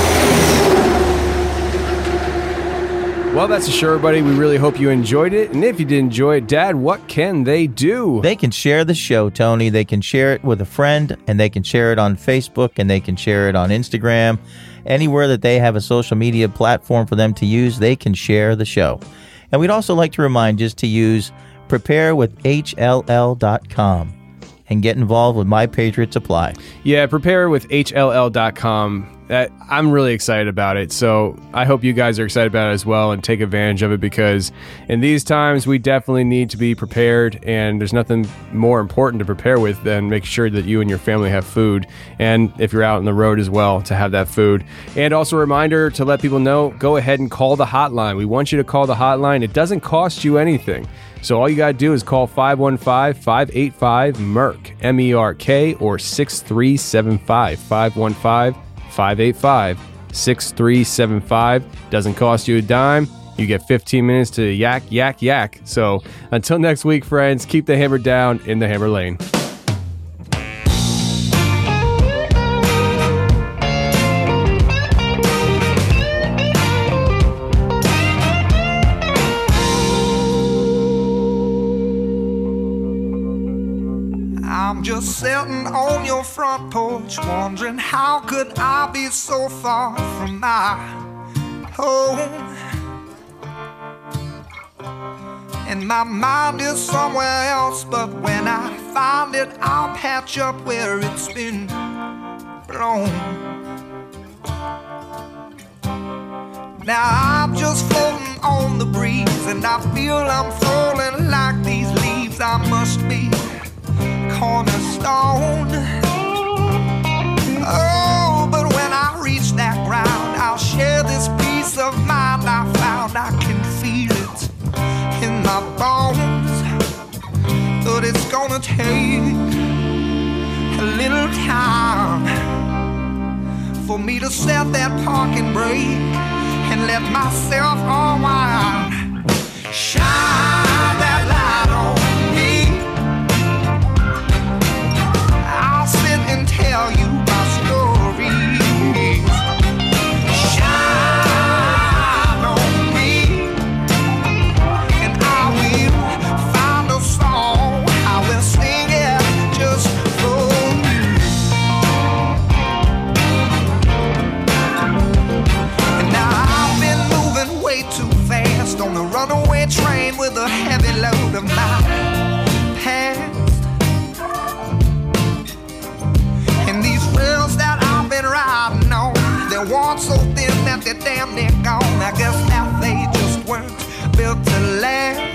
Well, that's a show, everybody. We really hope you enjoyed it. And if you did enjoy it, Dad, what can they do? They can share the show, Tony. They can share it with a friend, and they can share it on Facebook, and they can share it on Instagram. Anywhere that they have a social media platform for them to use, they can share the show. And we'd also like to remind just to use prepare with H L L dot com and get involved with My Patriot Supply. Yeah, prepare with H L L dot com. Uh, I'm really excited about it, so I hope you guys are excited about it as well and take advantage of it, because in these times we definitely need to be prepared, and there's nothing more important to prepare with than make sure that you and your family have food, and if you're out on the road as well, to have that food. And also a reminder to let people know, go ahead and call the hotline. We want you to call the hotline. It doesn't cost you anything. So all you got to do is call five one five, five eight five, M E R K, M E R K, or six three seven five, five one five, five eight five, six three seven five. Doesn't cost you a dime. You get fifteen minutes to yak, yak, yak. So until next week, friends, keep the hammer down in the hammer lane. I'm just sitting on your front porch, wondering how could I be so far from my home. And my mind is somewhere else, but when I find it, I'll patch up where it's been blown. Now I'm just floating on the breeze, and I feel I'm falling like these leaves. I must be cornerstone. Oh, but when I reach that ground, I'll share this peace of mind I found. I can feel it in my bones, but it's gonna take a little time for me to set that parking brake and let myself unwind. Shine that light on me. I'll sit and tell you my stories. Shine on me, and I will find a song. I will sing it just for you. And now I've been moving way too fast on the runaway train with a heavy load of my past. And these rails that I've been riding on, they're worn so thin that they're damn near gone. I guess that they just weren't built to last.